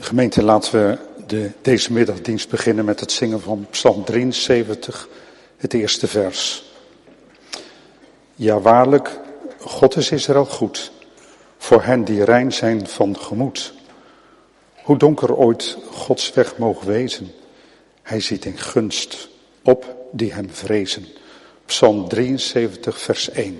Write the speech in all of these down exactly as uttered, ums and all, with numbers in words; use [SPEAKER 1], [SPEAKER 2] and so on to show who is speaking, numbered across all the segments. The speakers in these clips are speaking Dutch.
[SPEAKER 1] Gemeente, laten we de, deze middagdienst beginnen met het zingen van Psalm drieënzeventig, het eerste vers. Ja, waarlijk, God is Israël goed, voor hen die rein zijn van gemoed. Hoe donker ooit Gods weg mogen wezen, hij ziet in gunst op die hem vrezen. Psalm drieënzeventig, vers één.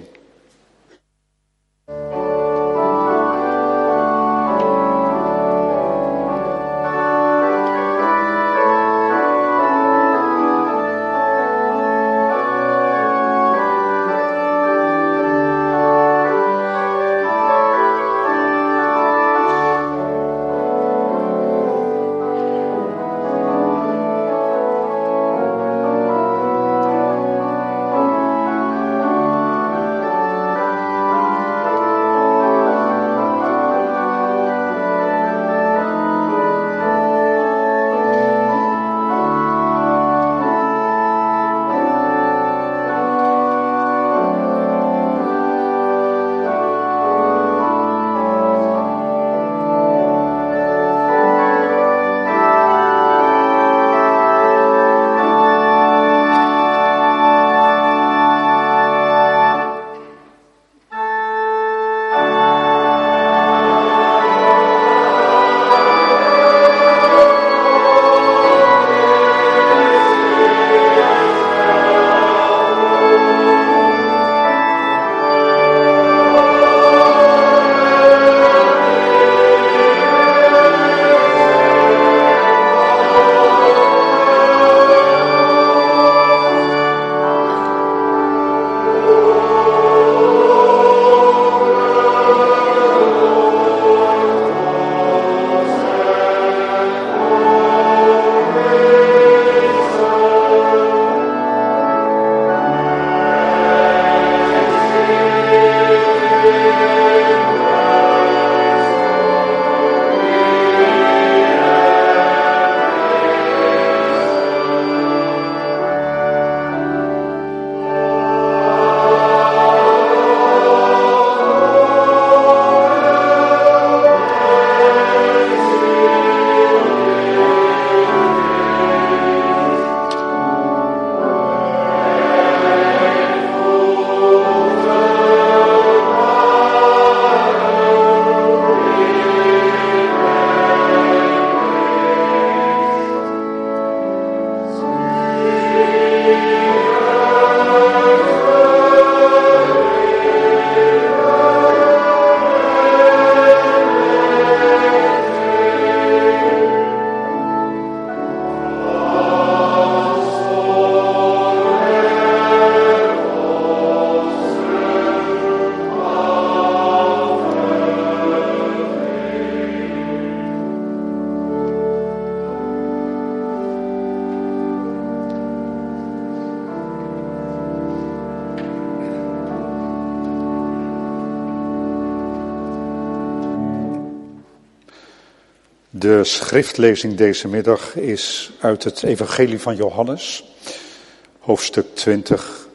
[SPEAKER 1] De schriftlezing deze middag is uit het Evangelie van Johannes, hoofdstuk twintig,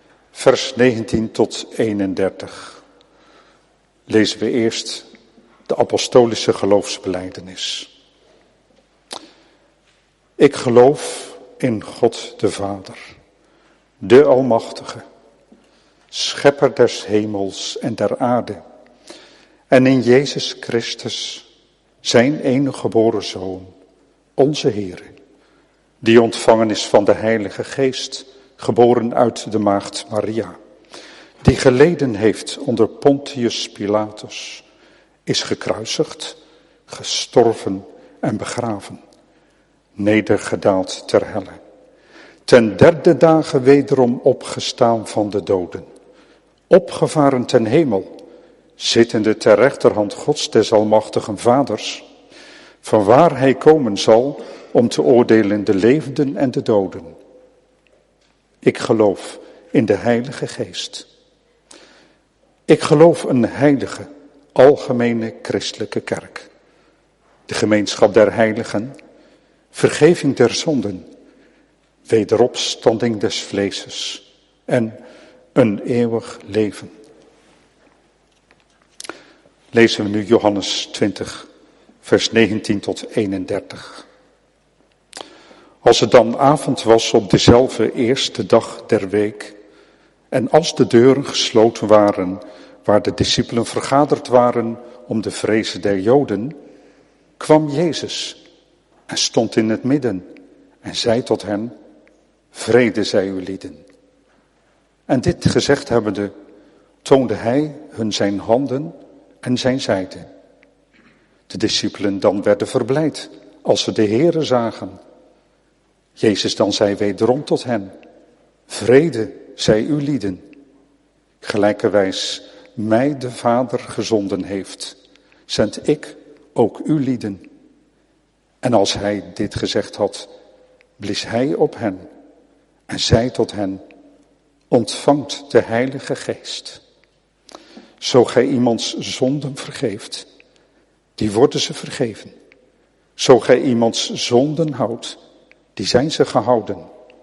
[SPEAKER 1] vers negentien tot eenendertig. Lezen we eerst de apostolische geloofsbelijdenis. Ik geloof in God de Vader, de Almachtige, schepper des hemels en der aarde, en in Jezus Christus, zijn enige geboren Zoon, onze Heer, die ontvangen is van de Heilige Geest, geboren uit de maagd Maria, die geleden heeft onder Pontius Pilatus, is gekruisigd, gestorven en begraven, nedergedaald ter helle, ten derde dagen wederom opgestaan van de doden, opgevaren ten hemel, zittende ter rechterhand Gods des almachtigen Vaders, vanwaar hij komen zal om te oordelen de levenden en de doden. Ik geloof in de Heilige Geest. Ik geloof een heilige, algemene christelijke kerk, de gemeenschap der heiligen, vergeving der zonden, wederopstanding des vleeses en een eeuwig leven. Lezen we nu Johannes twintig, vers negentien tot eenendertig. Als het dan avond was op dezelfde eerste dag der week, en als de deuren gesloten waren, waar de discipelen vergaderd waren om de vrezen der Joden, kwam Jezus en stond in het midden en zei tot hen, vrede zij u lieden. En dit gezegd hebbende, toonde hij hun zijn handen en zijn zijde. De discipelen dan werden verblijd als ze de Heere zagen. Jezus dan zei wederom tot hen, vrede zij u lieden. Gelijkerwijs mij de Vader gezonden heeft, zend ik ook u lieden. En als hij dit gezegd had, blies hij op hen en zei tot hen, ontvangt de Heilige Geest. Zo gij iemands zonden vergeeft, die worden ze vergeven. Zo gij iemands zonden houdt, die zijn ze gehouden.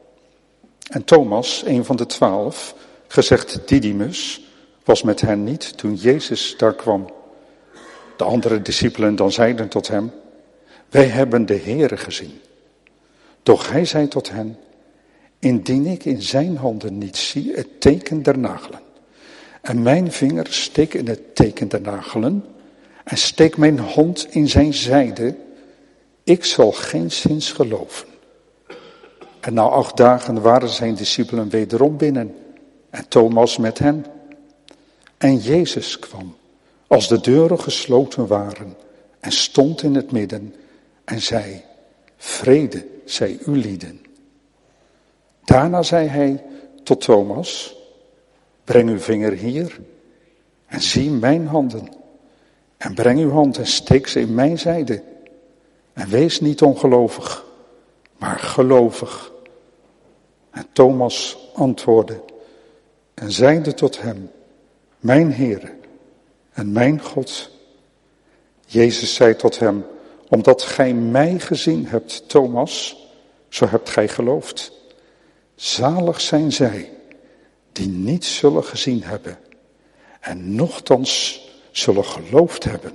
[SPEAKER 1] En Thomas, een van de twaalf, gezegd Didymus, was met hen niet toen Jezus daar kwam. De andere discipelen dan zeiden tot hem, wij hebben de Heere gezien. Doch hij zei tot hen, indien ik in zijn handen niet zie het teken der nagelen, en mijn vinger steek in het teken der nagelen, en steek mijn hand in zijn zijde, ik zal geenszins geloven. En na acht dagen waren zijn discipelen wederom binnen, en Thomas met hen. En Jezus kwam, als de deuren gesloten waren, en stond in het midden, en zei, vrede zij u lieden. Daarna zei hij tot Thomas, breng uw vinger hier, en zie mijn handen, en breng uw hand en steek ze in mijn zijde, en wees niet ongelovig, maar gelovig. En Thomas antwoordde en zeide tot hem, mijn Heere en mijn God. Jezus zei tot hem, omdat gij mij gezien hebt, Thomas, zo hebt gij geloofd. Zalig zijn zij die niet zullen gezien hebben en nochtans zullen geloofd hebben.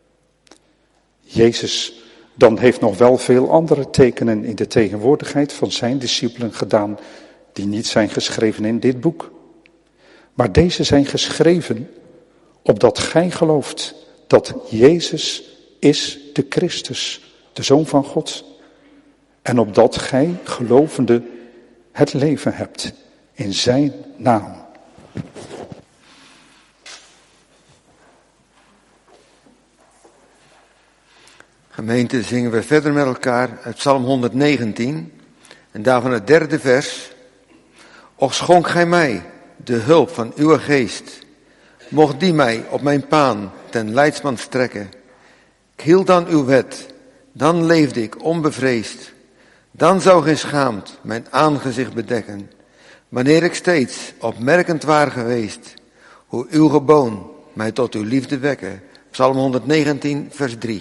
[SPEAKER 1] Jezus dan heeft nog wel veel andere tekenen in de tegenwoordigheid van zijn discipelen gedaan, die niet zijn geschreven in dit boek. Maar deze zijn geschreven, opdat gij gelooft dat Jezus is de Christus, de Zoon van God. En opdat gij, gelovende, het leven hebt in zijn naam.
[SPEAKER 2] Gemeente, zingen we verder met elkaar uit Psalm honderdnegentien en daarvan het derde vers. Och schonk gij mij de hulp van uw geest, mocht die mij op mijn paan ten leidsman strekken. Ik hield aan uw wet, dan leefde ik onbevreesd, dan zou geen schaamt mijn aangezicht bedekken, wanneer ik steeds opmerkend waar geweest, hoe uw geboon mij tot uw liefde wekken. Psalm honderdnegentien, vers drie.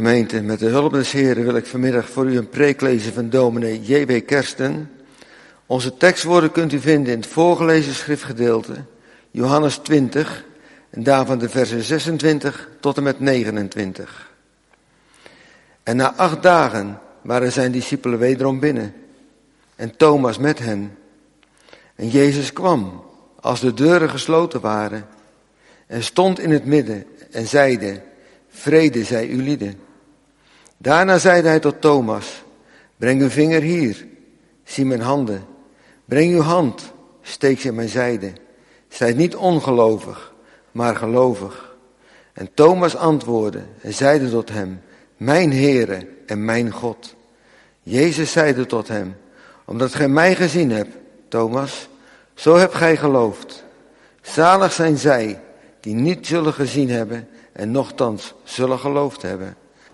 [SPEAKER 2] gemeente, met de hulp des Heren wil ik vanmiddag voor u een preek lezen van dominee J W Kersten. Onze tekstwoorden kunt u vinden in het voorgelezen schriftgedeelte, Johannes twintig, en daarvan de versen zesentwintig tot en met negenentwintig. En na acht dagen waren zijn discipelen wederom binnen, en Thomas met hen. En Jezus kwam, als de deuren gesloten waren, en stond in het midden en zeide: vrede zij u lieden. Daarna zeide hij tot Thomas: breng uw vinger hier, zie mijn handen. Breng uw hand, steek ze in mijn zijde. Zijt niet ongelovig, maar gelovig. En Thomas antwoordde en zeide tot hem: mijn Heere en mijn God. Jezus zeide tot hem: omdat gij mij gezien hebt, Thomas, zo hebt gij geloofd. Zalig zijn zij die niet zullen gezien hebben en nochtans zullen geloofd hebben.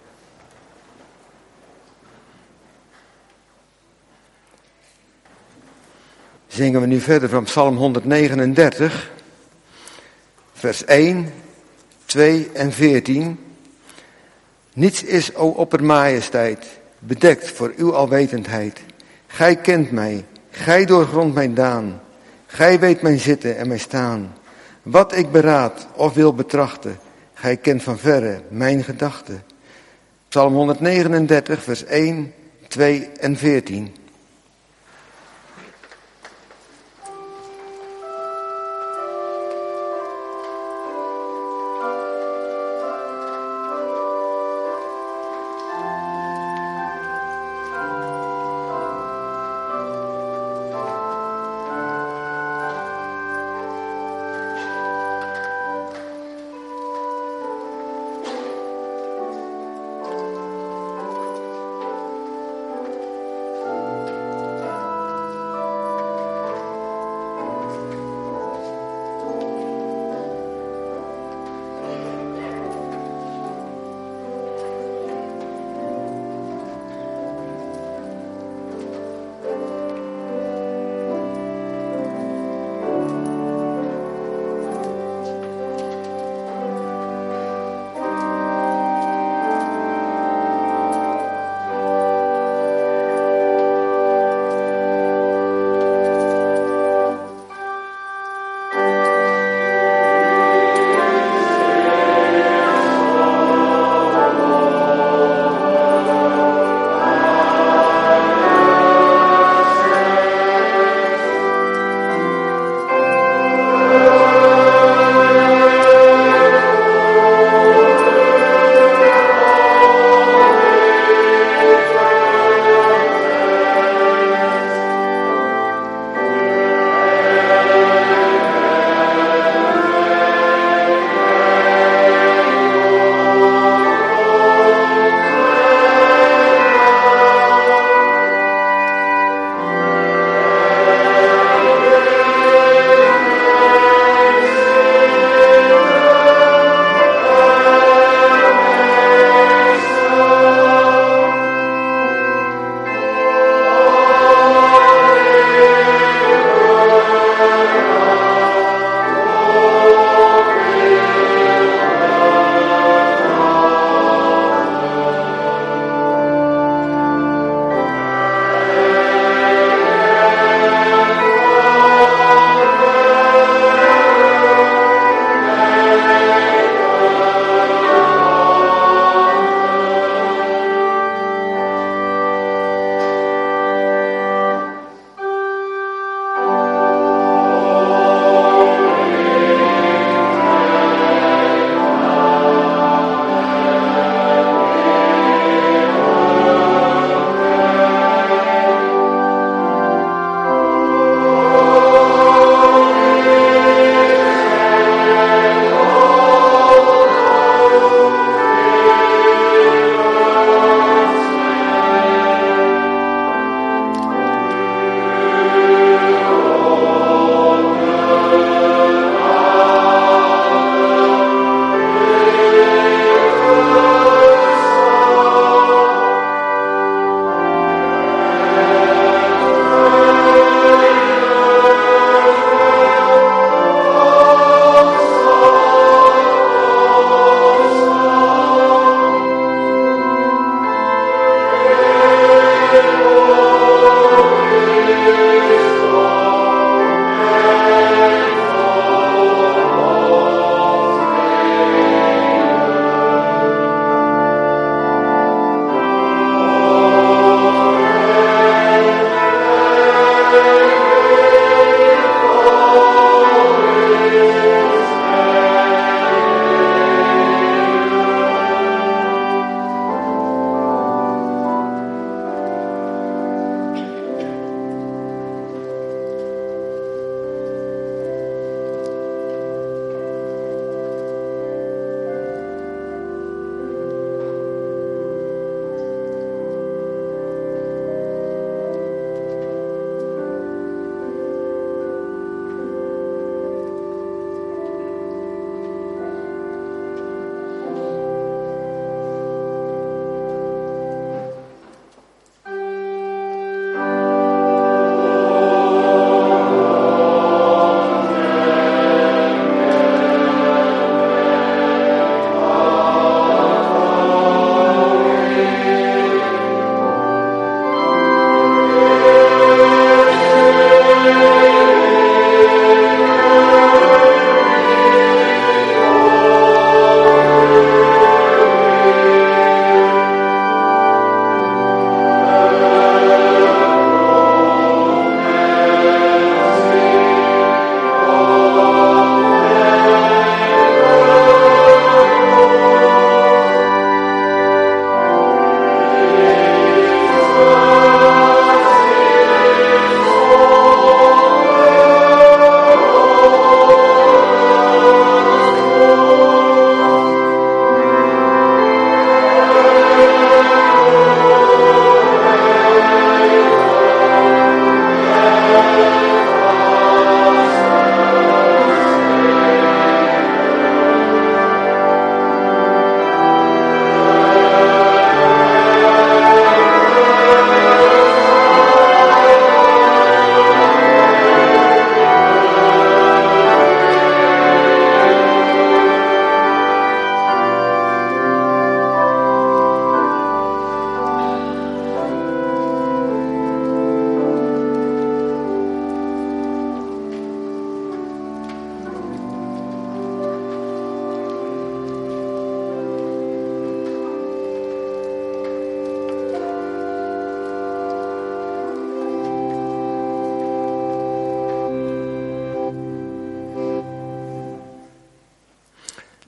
[SPEAKER 2] Zingen we nu verder van Psalm honderdnegenendertig, vers één, twee en veertien. Niets is, o oppermajesteit, bedekt voor uw alwetendheid. Gij kent mij, gij doorgrondt mijn daan. Gij weet mijn zitten en mijn staan. Wat ik beraad of wil betrachten, gij kent van verre mijn gedachten. Psalm honderdnegenendertig, vers één, twee en veertien.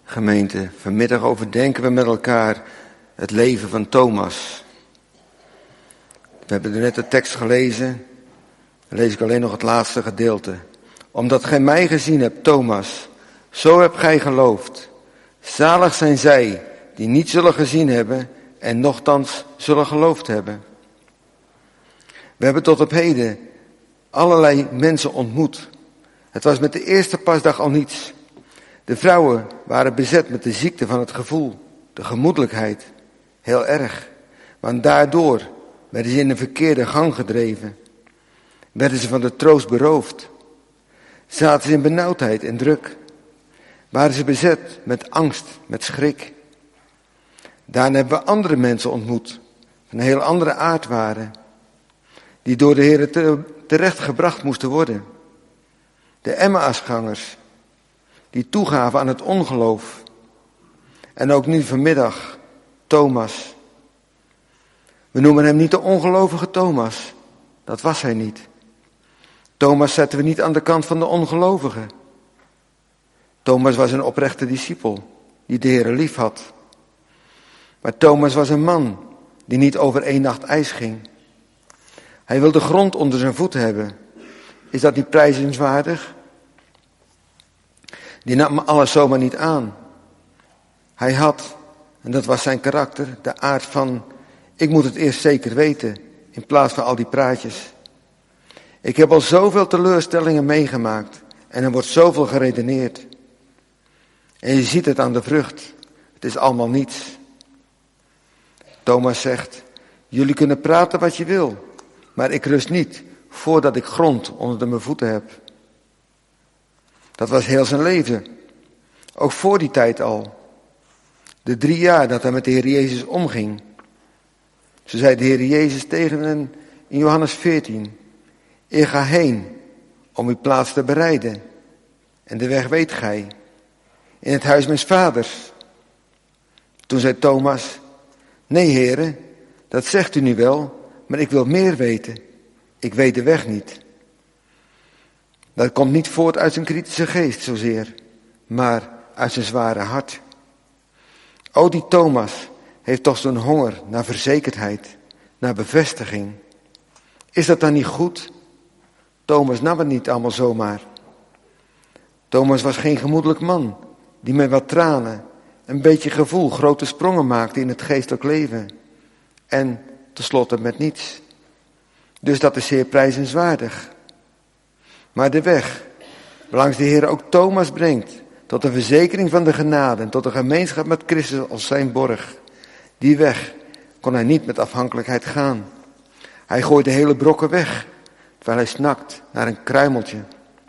[SPEAKER 2] Gemeente, vanmiddag overdenken we met elkaar het leven van Thomas. We hebben er net de tekst gelezen, dan lees ik alleen nog het laatste gedeelte. Omdat gij mij gezien hebt, Thomas, zo hebt gij geloofd. Zalig zijn zij die niet zullen gezien hebben en nochtans zullen geloofd hebben. We hebben tot op heden allerlei mensen ontmoet. Het was met de eerste pasdag al niets. De vrouwen waren bezet met de ziekte van het gevoel, de gemoedelijkheid, heel erg. Want daardoor werden ze in een verkeerde gang gedreven. Werden ze van de troost beroofd. Zaten ze in benauwdheid en druk. Waren ze bezet met angst, met schrik. Daarna hebben we andere mensen ontmoet, van een heel andere aard waren, die door de Heer te, terecht gebracht moesten worden. De Emmausgangers, die toegaven aan het ongeloof. En ook nu vanmiddag, Thomas. We noemen hem niet de ongelovige Thomas, dat was hij niet. Thomas zetten we niet aan de kant van de ongelovigen. Thomas was een oprechte discipel, die de Heer lief had. Maar Thomas was een man, die niet over één nacht ijs ging. Hij wilde grond onder zijn voeten hebben. Is dat niet prijzenswaardig? Die nam alles zomaar niet aan. Hij had, en dat was zijn karakter, de aard van, ik moet het eerst zeker weten, in plaats van al die praatjes. Ik heb al zoveel teleurstellingen meegemaakt en er wordt zoveel geredeneerd. En je ziet het aan de vrucht, het is allemaal niets. Thomas zegt, jullie kunnen praten wat je wil, maar ik rust niet voordat ik grond onder mijn voeten heb. Dat was heel zijn leven, ook voor die tijd al. De drie jaar dat hij met de Heer Jezus omging. Zo zei de Heer Jezus tegen hen in Johannes veertien. Ik ga heen om uw plaats te bereiden. En de weg weet gij. In het huis mijns vaders. Toen zei Thomas, nee heren, dat zegt u nu wel, maar ik wil meer weten. Ik weet de weg niet. Dat komt niet voort uit zijn kritische geest zozeer, maar uit zijn zware hart. O, die Thomas heeft toch zo'n honger naar verzekerdheid, naar bevestiging. Is dat dan niet goed? Thomas nam het niet allemaal zomaar. Thomas was geen gemoedelijk man, die met wat tranen, een beetje gevoel, grote sprongen maakte in het geestelijk leven. En tenslotte met niets. Dus dat is zeer prijzenswaardig. Maar de weg, waarlangs de Heer ook Thomas brengt, tot de verzekering van de genade en tot de gemeenschap met Christus als zijn borg. Die weg kon hij niet met afhankelijkheid gaan. Hij gooit de hele brokken weg, terwijl hij snakt naar een kruimeltje.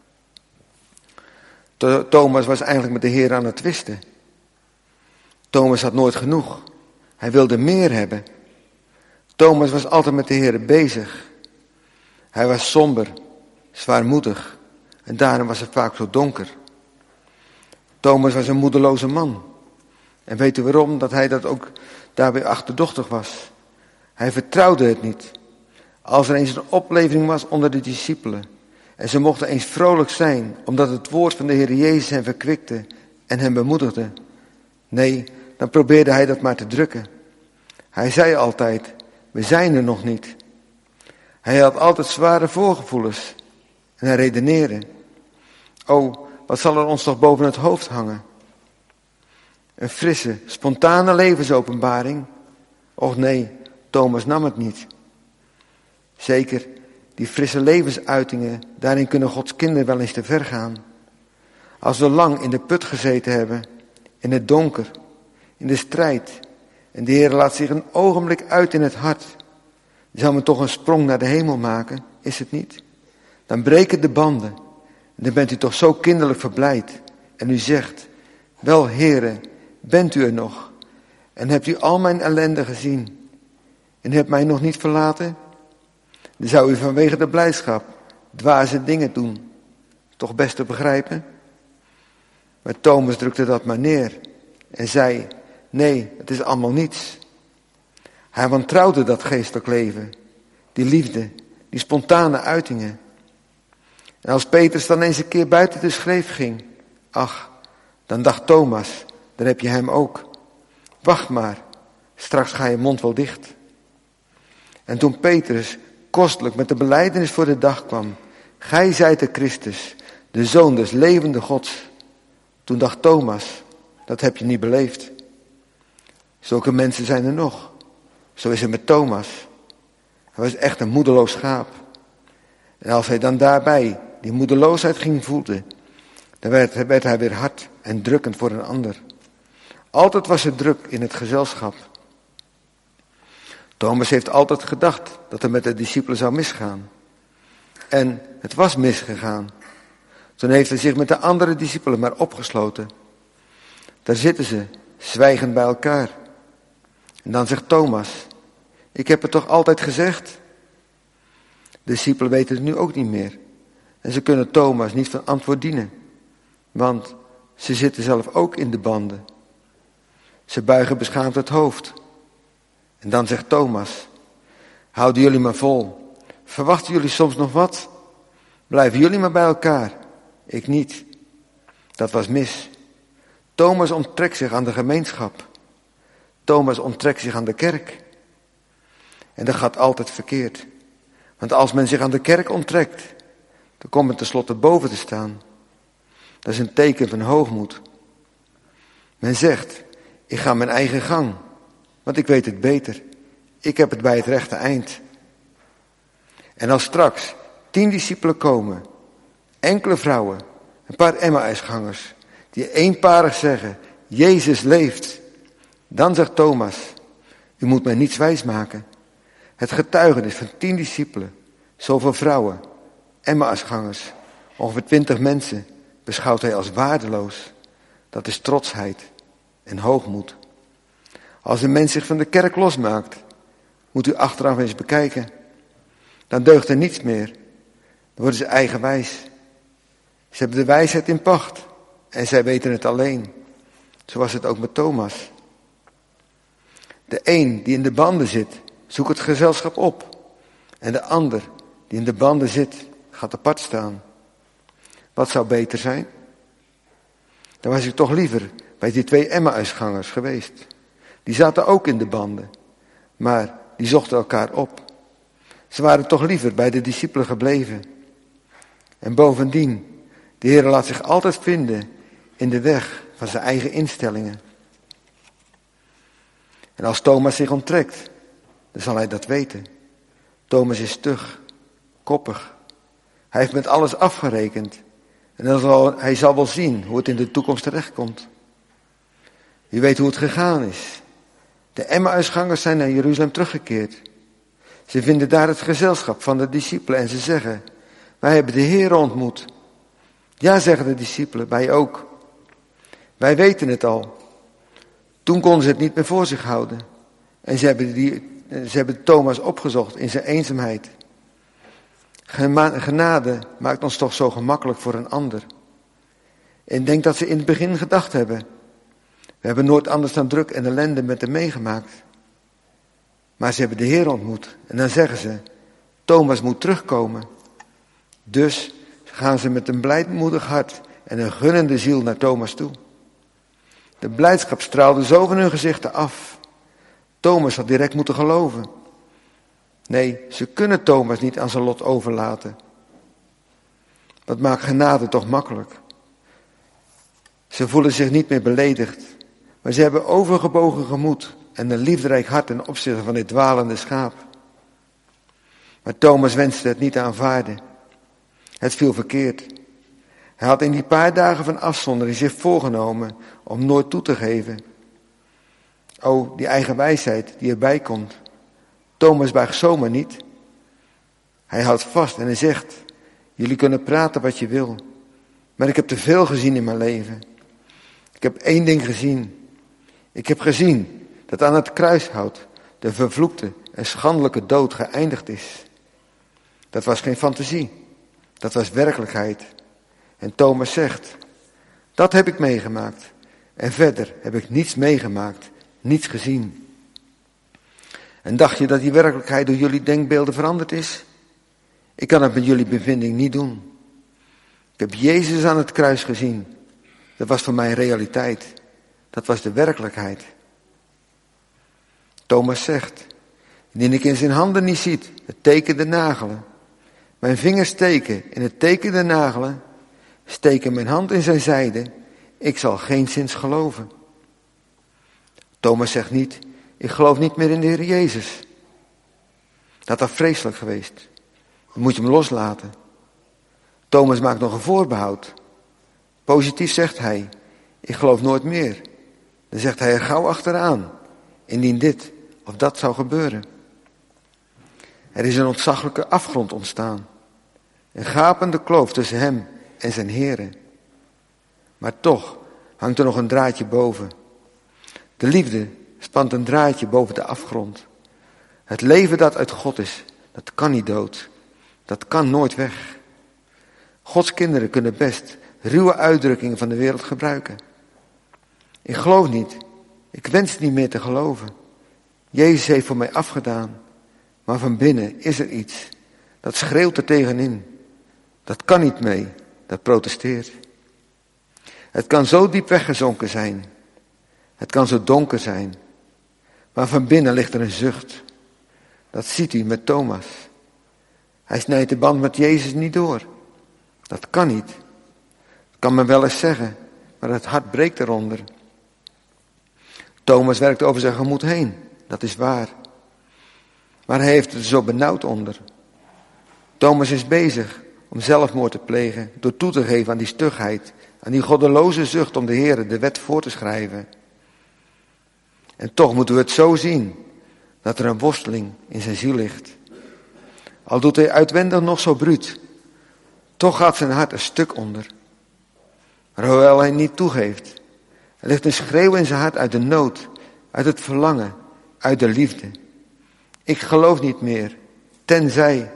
[SPEAKER 2] Thomas was eigenlijk met de Heer aan het twisten. Thomas had nooit genoeg. Hij wilde meer hebben. Thomas was altijd met de Heer bezig. Hij was somber, zwaarmoedig en daarom was het vaak zo donker. Thomas was een moedeloze man. En weet u waarom? Dat hij dat ook daarbij achterdochtig was. Hij vertrouwde het niet. Als er eens een opleving was onder de discipelen en ze mochten eens vrolijk zijn, omdat het woord van de Heer Jezus hen verkwikte en hen bemoedigde. Nee, dan probeerde hij dat maar te drukken. Hij zei altijd, we zijn er nog niet. Hij had altijd zware voorgevoelens en hij redeneerde. Oh, wat zal er ons toch boven het hoofd hangen? Een frisse, spontane levensopenbaring? Och nee, Thomas nam het niet. Zeker, die frisse levensuitingen, daarin kunnen Gods kinderen wel eens te ver gaan. Als we lang in de put gezeten hebben, in het donker, in de strijd, en de Heer laat zich een ogenblik uit in het hart, die zal me toch een sprong naar de hemel maken, is het niet? Dan breken de banden, en dan bent u toch zo kinderlijk verblijd, en u zegt, wel Heere, bent u er nog, en hebt u al mijn ellende gezien, en hebt mij nog niet verlaten? Dan zou u vanwege de blijdschap dwaze dingen doen, toch best te begrijpen? Maar Thomas drukte dat maar neer en zei, nee, het is allemaal niets. Hij wantrouwde dat geestelijk leven, die liefde, die spontane uitingen. En als Petrus dan eens een keer buiten de schreef ging, ach, dan dacht Thomas, dan heb je hem ook. Wacht maar, straks ga je mond wel dicht. En toen Petrus kostelijk met de belijdenis voor de dag kwam, gij zijt de Christus, de Zoon des levende Gods. Toen dacht Thomas, dat heb je niet beleefd. Zulke mensen zijn er nog. Zo is het met Thomas. Hij was echt een moedeloos schaap. En als hij dan daarbij die moedeloosheid ging voelen, dan werd, werd hij weer hard en drukkend voor een ander. Altijd was er druk in het gezelschap. Thomas heeft altijd gedacht dat het met de discipelen zou misgaan. En het was misgegaan. Toen heeft hij zich met de andere discipelen maar opgesloten. Daar zitten ze, zwijgend bij elkaar. En dan zegt Thomas, ik heb het toch altijd gezegd? De discipelen weten het nu ook niet meer. En ze kunnen Thomas niet van antwoord dienen. Want ze zitten zelf ook in de banden. Ze buigen beschaamd het hoofd. En dan zegt Thomas, houden jullie maar vol. Verwachten jullie soms nog wat? Blijven jullie maar bij elkaar. Ik niet. Dat was mis. Thomas onttrekt zich aan de gemeenschap. Thomas onttrekt zich aan de kerk. En dat gaat altijd verkeerd. Want als men zich aan de kerk onttrekt, dan komt men tenslotte boven te staan. Dat is een teken van hoogmoed. Men zegt, ik ga mijn eigen gang, want ik weet het beter. Ik heb het bij het rechte eind. En als straks tien discipelen komen, enkele vrouwen, een paar Emmausgangers, die eenparig zeggen, Jezus leeft. Dan zegt Thomas, u moet mij niets wijsmaken. Het getuigenis van tien discipelen, zoveel vrouwen, Emmausgangers, ongeveer twintig mensen, beschouwt hij als waardeloos. Dat is trotsheid en hoogmoed. Als een mens zich van de kerk losmaakt, moet u achteraf eens bekijken. Dan deugt er niets meer. Dan worden ze eigenwijs. Ze hebben de wijsheid in pacht en zij weten het alleen. Zo was het ook met Thomas. De een die in de banden zit, zoekt het gezelschap op. En de ander die in de banden zit, gaat apart staan. Wat zou beter zijn? Dan was ik toch liever bij die twee Emmausgangers geweest. Die zaten ook in de banden, maar die zochten elkaar op. Ze waren toch liever bij de discipelen gebleven. En bovendien, de Heer laat zich altijd vinden in de weg van zijn eigen instellingen. En als Thomas zich onttrekt, dan zal hij dat weten. Thomas is stug, koppig. Hij heeft met alles afgerekend. En dan zal, hij zal wel zien hoe het in de toekomst terechtkomt. Wie weet hoe het gegaan is. De Emmausgangers zijn naar Jeruzalem teruggekeerd. Ze vinden daar het gezelschap van de discipelen en ze zeggen, wij hebben de Heer ontmoet. Ja, zeggen de discipelen, wij ook. Wij weten het al. Toen konden ze het niet meer voor zich houden. En ze hebben, die, ze hebben Thomas opgezocht in zijn eenzaamheid. Genade maakt ons toch zo gemakkelijk voor een ander. En ik denk dat ze in het begin gedacht hebben, we hebben nooit anders dan druk en ellende met hem meegemaakt. Maar ze hebben de Heer ontmoet. En dan zeggen ze, Thomas moet terugkomen. Dus gaan ze met een blijmoedig hart en een gunnende ziel naar Thomas toe. De blijdschap straalde zo van hun gezichten af. Thomas had direct moeten geloven. Nee, ze kunnen Thomas niet aan zijn lot overlaten. Dat maakt genade toch makkelijk. Ze voelen zich niet meer beledigd, maar ze hebben overgebogen gemoed en een liefderijk hart ten opzichte van dit dwalende schaap. Maar Thomas wenste het niet te aanvaarden. Het viel verkeerd. Hij had in die paar dagen van afzondering zich voorgenomen om nooit toe te geven. O, die eigen wijsheid die erbij komt. Thomas buigt zomaar niet. Hij houdt vast en hij zegt, jullie kunnen praten wat je wil, maar ik heb te veel gezien in mijn leven. Ik heb één ding gezien. Ik heb gezien dat aan het kruishout de vervloekte en schandelijke dood geëindigd is. Dat was geen fantasie. Dat was werkelijkheid. En Thomas zegt, dat heb ik meegemaakt. En verder heb ik niets meegemaakt, niets gezien. En dacht je dat die werkelijkheid door jullie denkbeelden veranderd is? Ik kan het met jullie bevinding niet doen. Ik heb Jezus aan het kruis gezien. Dat was voor mij realiteit. Dat was de werkelijkheid. Thomas zegt, indien ik in zijn handen niet ziet het teken der nagelen, mijn vingers steken in het teken der nagelen, steken mijn hand in zijn zijde, ik zal geenszins geloven. Thomas zegt niet, ik geloof niet meer in de Heer Jezus. Dat was vreselijk geweest. Dan moet je hem loslaten. Thomas maakt nog een voorbehoud. Positief zegt hij, ik geloof nooit meer. Dan zegt hij er gauw achteraan, indien dit of dat zou gebeuren. Er is een ontzaglijke afgrond ontstaan. Een gapende kloof tussen hem en zijn Here. Maar toch hangt er nog een draadje boven. De liefde spant een draadje boven de afgrond. Het leven dat uit God is, dat kan niet dood. Dat kan nooit weg. Gods kinderen kunnen best ruwe uitdrukkingen van de wereld gebruiken. Ik geloof niet. Ik wens niet meer te geloven. Jezus heeft voor mij afgedaan. Maar van binnen is er iets. Dat schreeuwt er tegenin. Dat kan niet mee. Dat protesteert. Het kan zo diep weggezonken zijn. Het kan zo donker zijn. Maar van binnen ligt er een zucht. Dat ziet u met Thomas. Hij snijdt de band met Jezus niet door. Dat kan niet. Dat kan men wel eens zeggen. Maar het hart breekt eronder. Thomas werkt over zijn gemoed heen. Dat is waar. Maar hij heeft het er zo benauwd onder. Thomas is bezig om zelfmoord te plegen. Door toe te geven aan die stugheid. Aan die goddeloze zucht om de Heer de wet voor te schrijven. En toch moeten we het zo zien. Dat er een worsteling in zijn ziel ligt. Al doet hij uitwendig nog zo bruut. Toch gaat zijn hart een stuk onder. Maar hoewel hij niet toegeeft. Er ligt een schreeuw in zijn hart uit de nood. Uit het verlangen. Uit de liefde. Ik geloof niet meer. Tenzij.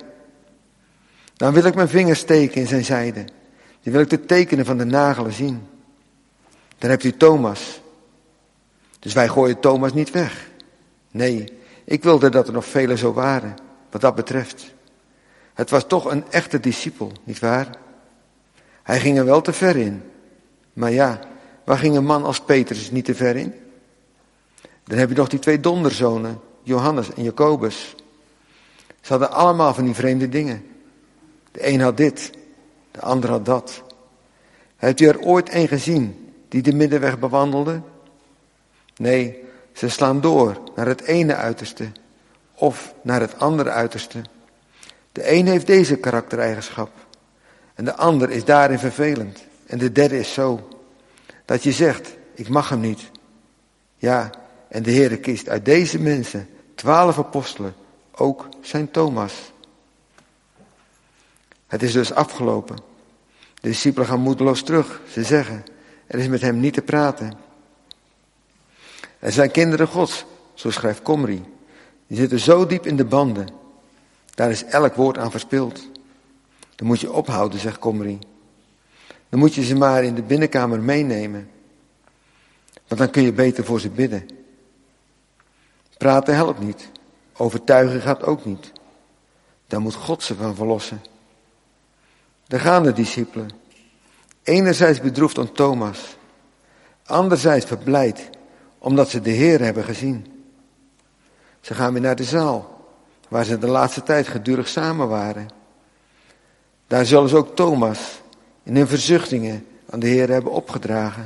[SPEAKER 2] Dan wil ik mijn vingers steken in zijn zijde. Dan wil ik de tekenen van de nagelen zien. Dan hebt u Thomas. Dus wij gooien Thomas niet weg. Nee, ik wilde dat er nog velen zo waren. Wat dat betreft. Het was toch een echte discipel, nietwaar? Hij ging er wel te ver in. Maar ja, waar ging een man als Petrus niet te ver in? Dan heb je nog die twee donderzonen, Johannes en Jacobus. Ze hadden allemaal van die vreemde dingen. De een had dit, de ander had dat. Hebt u er ooit een gezien die de middenweg bewandelde? Nee, ze slaan door naar het ene uiterste of naar het andere uiterste. De een heeft deze karaktereigenschap en de ander is daarin vervelend. En de derde is zo, dat je zegt, ik mag hem niet. Ja, en de Heere kiest uit deze mensen twaalf apostelen, ook zijn Thomas. Het is dus afgelopen. De discipelen gaan moedeloos terug. Ze zeggen, er is met hem niet te praten. Er zijn kinderen Gods, zo schrijft Komri. Die zitten zo diep in de banden. Daar is elk woord aan verspild. Dan moet je ophouden, zegt Komri. Dan moet je ze maar in de binnenkamer meenemen. Want dan kun je beter voor ze bidden. Praten helpt niet. Overtuigen gaat ook niet. Daar moet God ze van verlossen. Daar gaan de discipelen. Enerzijds bedroefd om Thomas. Anderzijds verblijd omdat ze de Heer hebben gezien. Ze gaan weer naar de zaal, waar ze de laatste tijd gedurig samen waren. Daar zullen ze ook Thomas in hun verzuchtingen aan de Heer hebben opgedragen.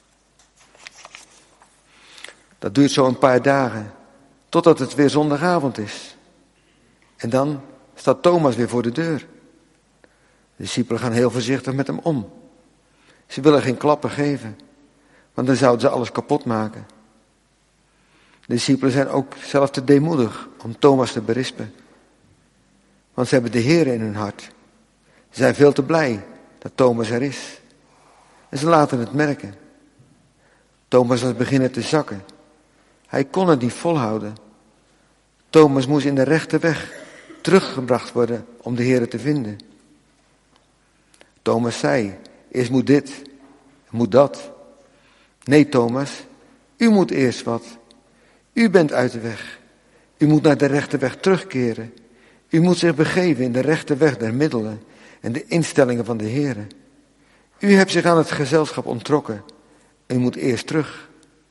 [SPEAKER 2] Dat duurt zo een paar dagen, totdat het weer zondagavond is. En dan staat Thomas weer voor de deur. De discipelen gaan heel voorzichtig met hem om. Ze willen geen klappen geven, want dan zouden ze alles kapot maken. De discipelen zijn ook zelf te deemoedig om Thomas te berispen. Want ze hebben de Heer in hun hart. Ze zijn veel te blij dat Thomas er is. En ze laten het merken. Thomas was beginnen te zakken. Hij kon het niet volhouden. Thomas moest in de rechte weg teruggebracht worden om de Heer te vinden. Thomas zei, eerst moet dit, moet dat. Nee, Thomas, u moet eerst wat. U bent uit de weg. U moet naar de rechte weg terugkeren. U moet zich begeven in de rechte weg der middelen en de instellingen van de Heer. U hebt zich aan het gezelschap onttrokken. U moet eerst terug.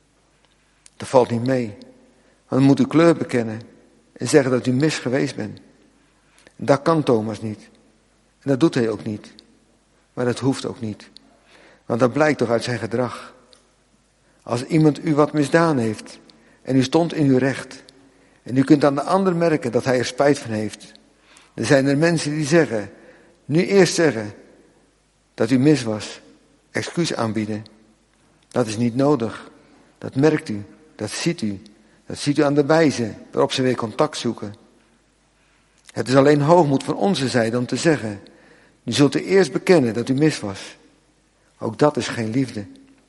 [SPEAKER 2] Dat valt niet mee. Want dan moet u kleur bekennen en zeggen dat u mis geweest bent. En dat kan Thomas niet. En dat doet hij ook niet. Maar dat hoeft ook niet. Want dat blijkt toch uit zijn gedrag. Als iemand u wat misdaan heeft en u stond in uw recht en u kunt aan de ander merken dat hij er spijt van heeft. Dan zijn er mensen die zeggen, nu eerst zeggen dat u mis was, excuus aanbieden. Dat is niet nodig. Dat merkt u, dat ziet u. Dat ziet u aan de wijze waarop ze weer contact zoeken. Het is alleen hoogmoed van onze zijde om te zeggen, u zult u eerst bekennen dat u mis was. Ook dat is geen liefde.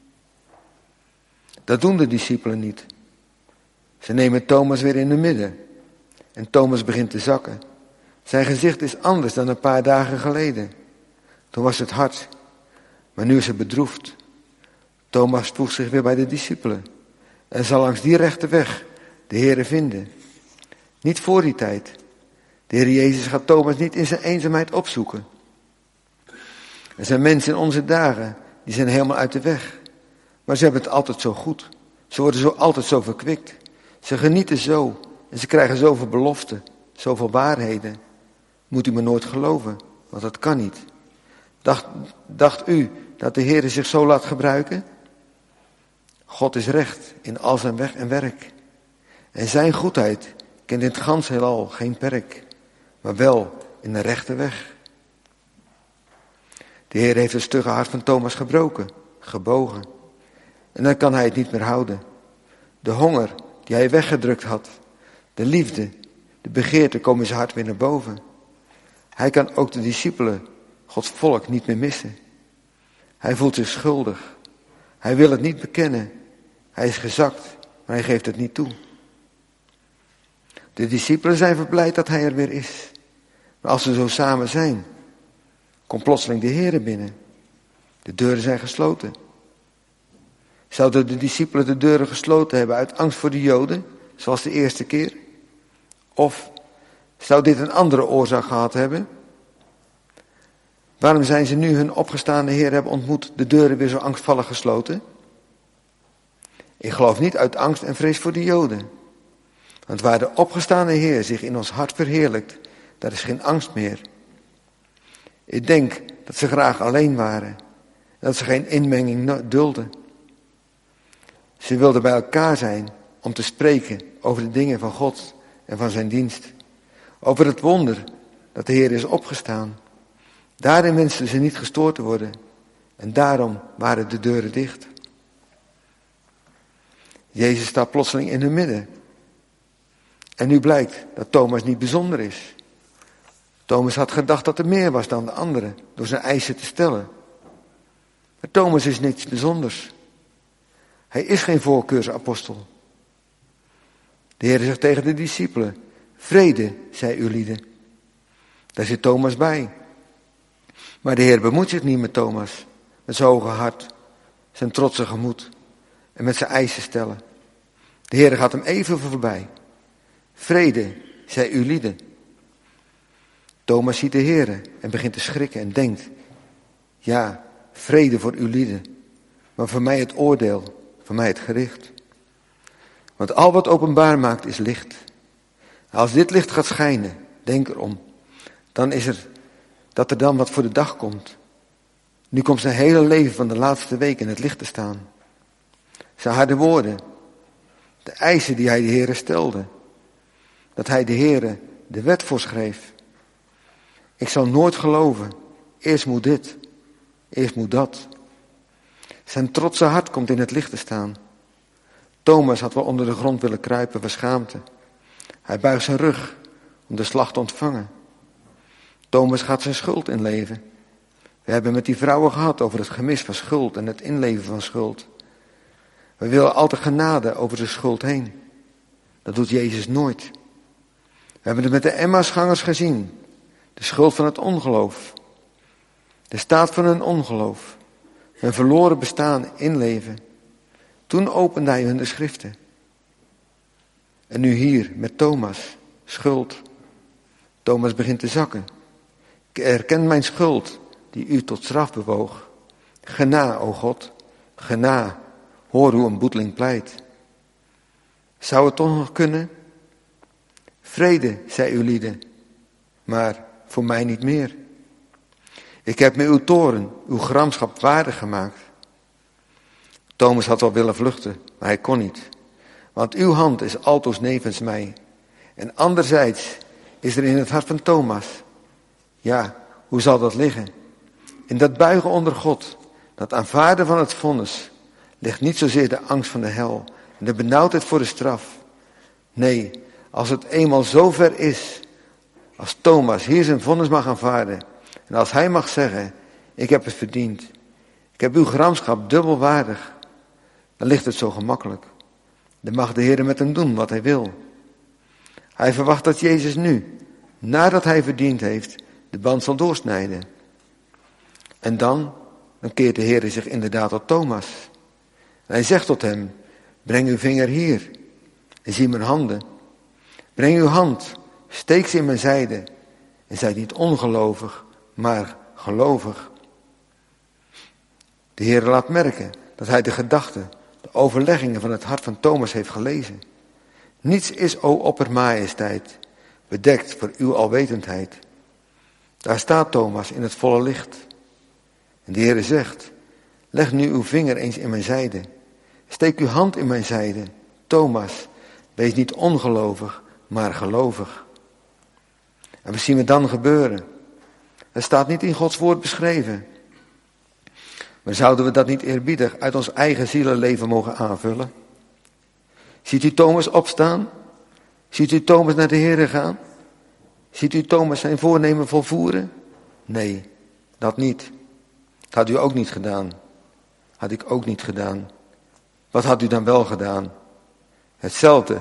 [SPEAKER 2] Dat doen de discipelen niet. Ze nemen Thomas weer in het midden. En Thomas begint te zakken. Zijn gezicht is anders dan een paar dagen geleden. Toen was het hard. Maar nu is het bedroefd. Thomas voegt zich weer bij de discipelen. En zal langs die rechte weg de Heere vinden. Niet voor die tijd. De Heer Jezus gaat Thomas niet in zijn eenzaamheid opzoeken. Er zijn mensen in onze dagen, die zijn helemaal uit de weg. Maar ze hebben het altijd zo goed. Ze worden zo altijd zo verkwikt. Ze genieten zo. En ze krijgen zoveel beloften. Zoveel waarheden. Moet u me nooit geloven. Want dat kan niet. Dacht, dacht u dat de Heer zich zo laat gebruiken? God is recht in al zijn weg en werk. En zijn goedheid kent in het gans heelal geen perk. Maar wel in de rechte weg. De Heer heeft het stugge hart van Thomas gebroken. Gebogen. En dan kan hij het niet meer houden. De honger die hij weggedrukt had. De liefde, de begeerte komen in zijn hart weer naar boven. Hij kan ook de discipelen, Gods volk, niet meer missen. Hij voelt zich schuldig. Hij wil het niet bekennen. Hij is gezakt, maar hij geeft het niet toe. De discipelen zijn verblijd dat hij er weer is. Maar als ze zo samen zijn, komt plotseling de Heer binnen. De deuren zijn gesloten. Zouden de discipelen de deuren gesloten hebben uit angst voor de Joden, zoals de eerste keer? Of zou dit een andere oorzaak gehad hebben? Waarom zijn ze nu hun opgestaande Heer hebben ontmoet, de deuren weer zo angstvallig gesloten? Ik geloof niet uit angst en vrees voor de Joden. Want waar de opgestaande Heer zich in ons hart verheerlijkt, daar is geen angst meer. Ik denk dat ze graag alleen waren. Dat ze geen inmenging dulden. Ze wilden bij elkaar zijn om te spreken over de dingen van God en van zijn dienst. Over het wonder dat de Heer is opgestaan. Daarin wensten ze niet gestoord te worden. En daarom waren de deuren dicht. Jezus staat plotseling in hun midden. En nu blijkt dat Thomas niet bijzonder is. Thomas had gedacht dat er meer was dan de anderen, door zijn eisen te stellen. Maar Thomas is niets bijzonders. Hij is geen voorkeursapostel. De Heer zegt tegen de discipelen, vrede, zei u lieden. Daar zit Thomas bij. Maar de Heer bemoeit zich niet met Thomas, met zijn hoge hart, zijn trotse gemoed en met zijn eisen stellen. De Heer gaat hem even voorbij. Vrede, zei u lieden. Thomas ziet de Heer en begint te schrikken en denkt, ja, vrede voor uw lieden, maar voor mij het oordeel, voor mij het gericht. Want al wat openbaar maakt is licht. Als dit licht gaat schijnen, denk erom, dan is er dat er dan wat voor de dag komt. Nu komt zijn hele leven van de laatste week in het licht te staan. Zijn harde woorden, de eisen die hij de Heere stelde, dat hij de Heere de wet voorschreef. Ik zal nooit geloven, eerst moet dit, eerst moet dat. Zijn trotse hart komt in het licht te staan. Thomas had wel onder de grond willen kruipen van schaamte. Hij buigt zijn rug om de slag te ontvangen. Thomas gaat zijn schuld inleven. We hebben met die vrouwen gehad over het gemis van schuld en het inleven van schuld. We willen altijd genade over de schuld heen. Dat doet Jezus nooit. We hebben het met de Emmausgangers gezien. De schuld van het ongeloof. De staat van hun ongeloof. Hun verloren bestaan inleven. Toen opende hij hun de schriften. En nu hier met Thomas. Schuld. Thomas begint te zakken. Ik erken mijn schuld die u tot straf bewoog. Gena, o God. Gena. Hoor hoe een boeteling pleit. Zou het toch nog kunnen? Vrede, zei uw lieden, maar voor mij niet meer. Ik heb me uw toorn, uw gramschap waardig gemaakt. Thomas had wel willen vluchten, maar hij kon niet. Want uw hand is altoos nevens mij. En anderzijds is er in het hart van Thomas. Ja, hoe zal dat liggen? In dat buigen onder God, dat aanvaarden van het vonnis, ligt niet zozeer de angst van de hel en de benauwdheid voor de straf. Nee, als het eenmaal zo ver is, als Thomas hier zijn vonnis mag aanvaarden, en als hij mag zeggen, ik heb het verdiend, ik heb uw gramschap dubbel waardig, dan ligt het zo gemakkelijk. Dan mag de Heer met hem doen wat hij wil. Hij verwacht dat Jezus nu, nadat hij verdiend heeft, de band zal doorsnijden. En dan, dan keert de Heer zich inderdaad tot Thomas. En hij zegt tot hem, breng uw vinger hier en zie mijn handen. Breng uw hand, steek ze in mijn zijde en zij niet ongelovig, maar gelovig. De Heer laat merken dat hij de gedachten, de overleggingen van het hart van Thomas heeft gelezen. Niets is, o oppermajesteit, bedekt voor uw alwetendheid. Daar staat Thomas in het volle licht. En de Heer zegt, leg nu uw vinger eens in mijn zijde. Steek uw hand in mijn zijde. Thomas, wees niet ongelovig, maar gelovig. En wat zien we dan gebeuren? Het staat niet in Gods woord beschreven. Maar zouden we dat niet eerbiedig uit ons eigen zielenleven mogen aanvullen? Ziet u Thomas opstaan? Ziet u Thomas naar de Heer gaan? Ziet u Thomas zijn voornemen volvoeren? Nee, dat niet. Dat had u ook niet gedaan. Had ik ook niet gedaan. Wat had u dan wel gedaan? Hetzelfde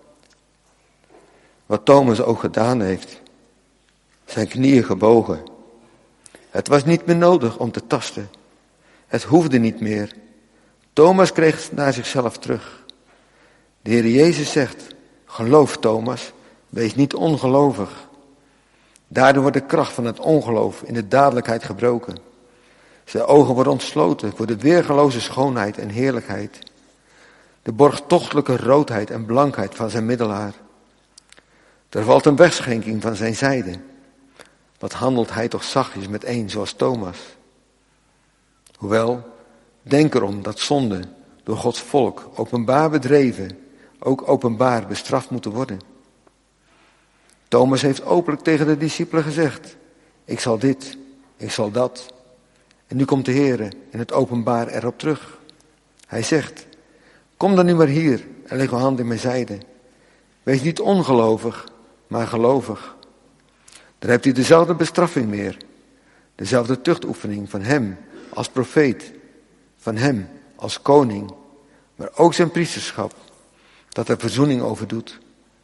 [SPEAKER 2] wat Thomas ook gedaan heeft. Zijn knieën gebogen. Het was niet meer nodig om te tasten. Het hoefde niet meer. Thomas kreeg naar zichzelf terug. De Heer Jezus zegt, geloof Thomas, wees niet ongelovig. Daardoor wordt de kracht van het ongeloof in de dadelijkheid gebroken. Zijn ogen worden ontsloten voor de weergeloze schoonheid en heerlijkheid. De borgtochtelijke roodheid en blankheid van zijn middelaar. Er valt een wegschenking van zijn zijde. Wat handelt hij toch zachtjes met een zoals Thomas. Hoewel, denk erom dat zonde door Gods volk openbaar bedreven, ook openbaar bestraft moeten worden. Thomas heeft openlijk tegen de discipelen gezegd, ik zal dit, ik zal dat. En nu komt de Heer in het openbaar erop terug. Hij zegt, kom dan nu maar hier en leg uw hand in mijn zijde. Wees niet ongelovig, maar gelovig. Dan hebt u dezelfde bestraffing meer. Dezelfde tuchtoefening van hem als profeet. Van hem als koning. Maar ook zijn priesterschap. Dat er verzoening over doet.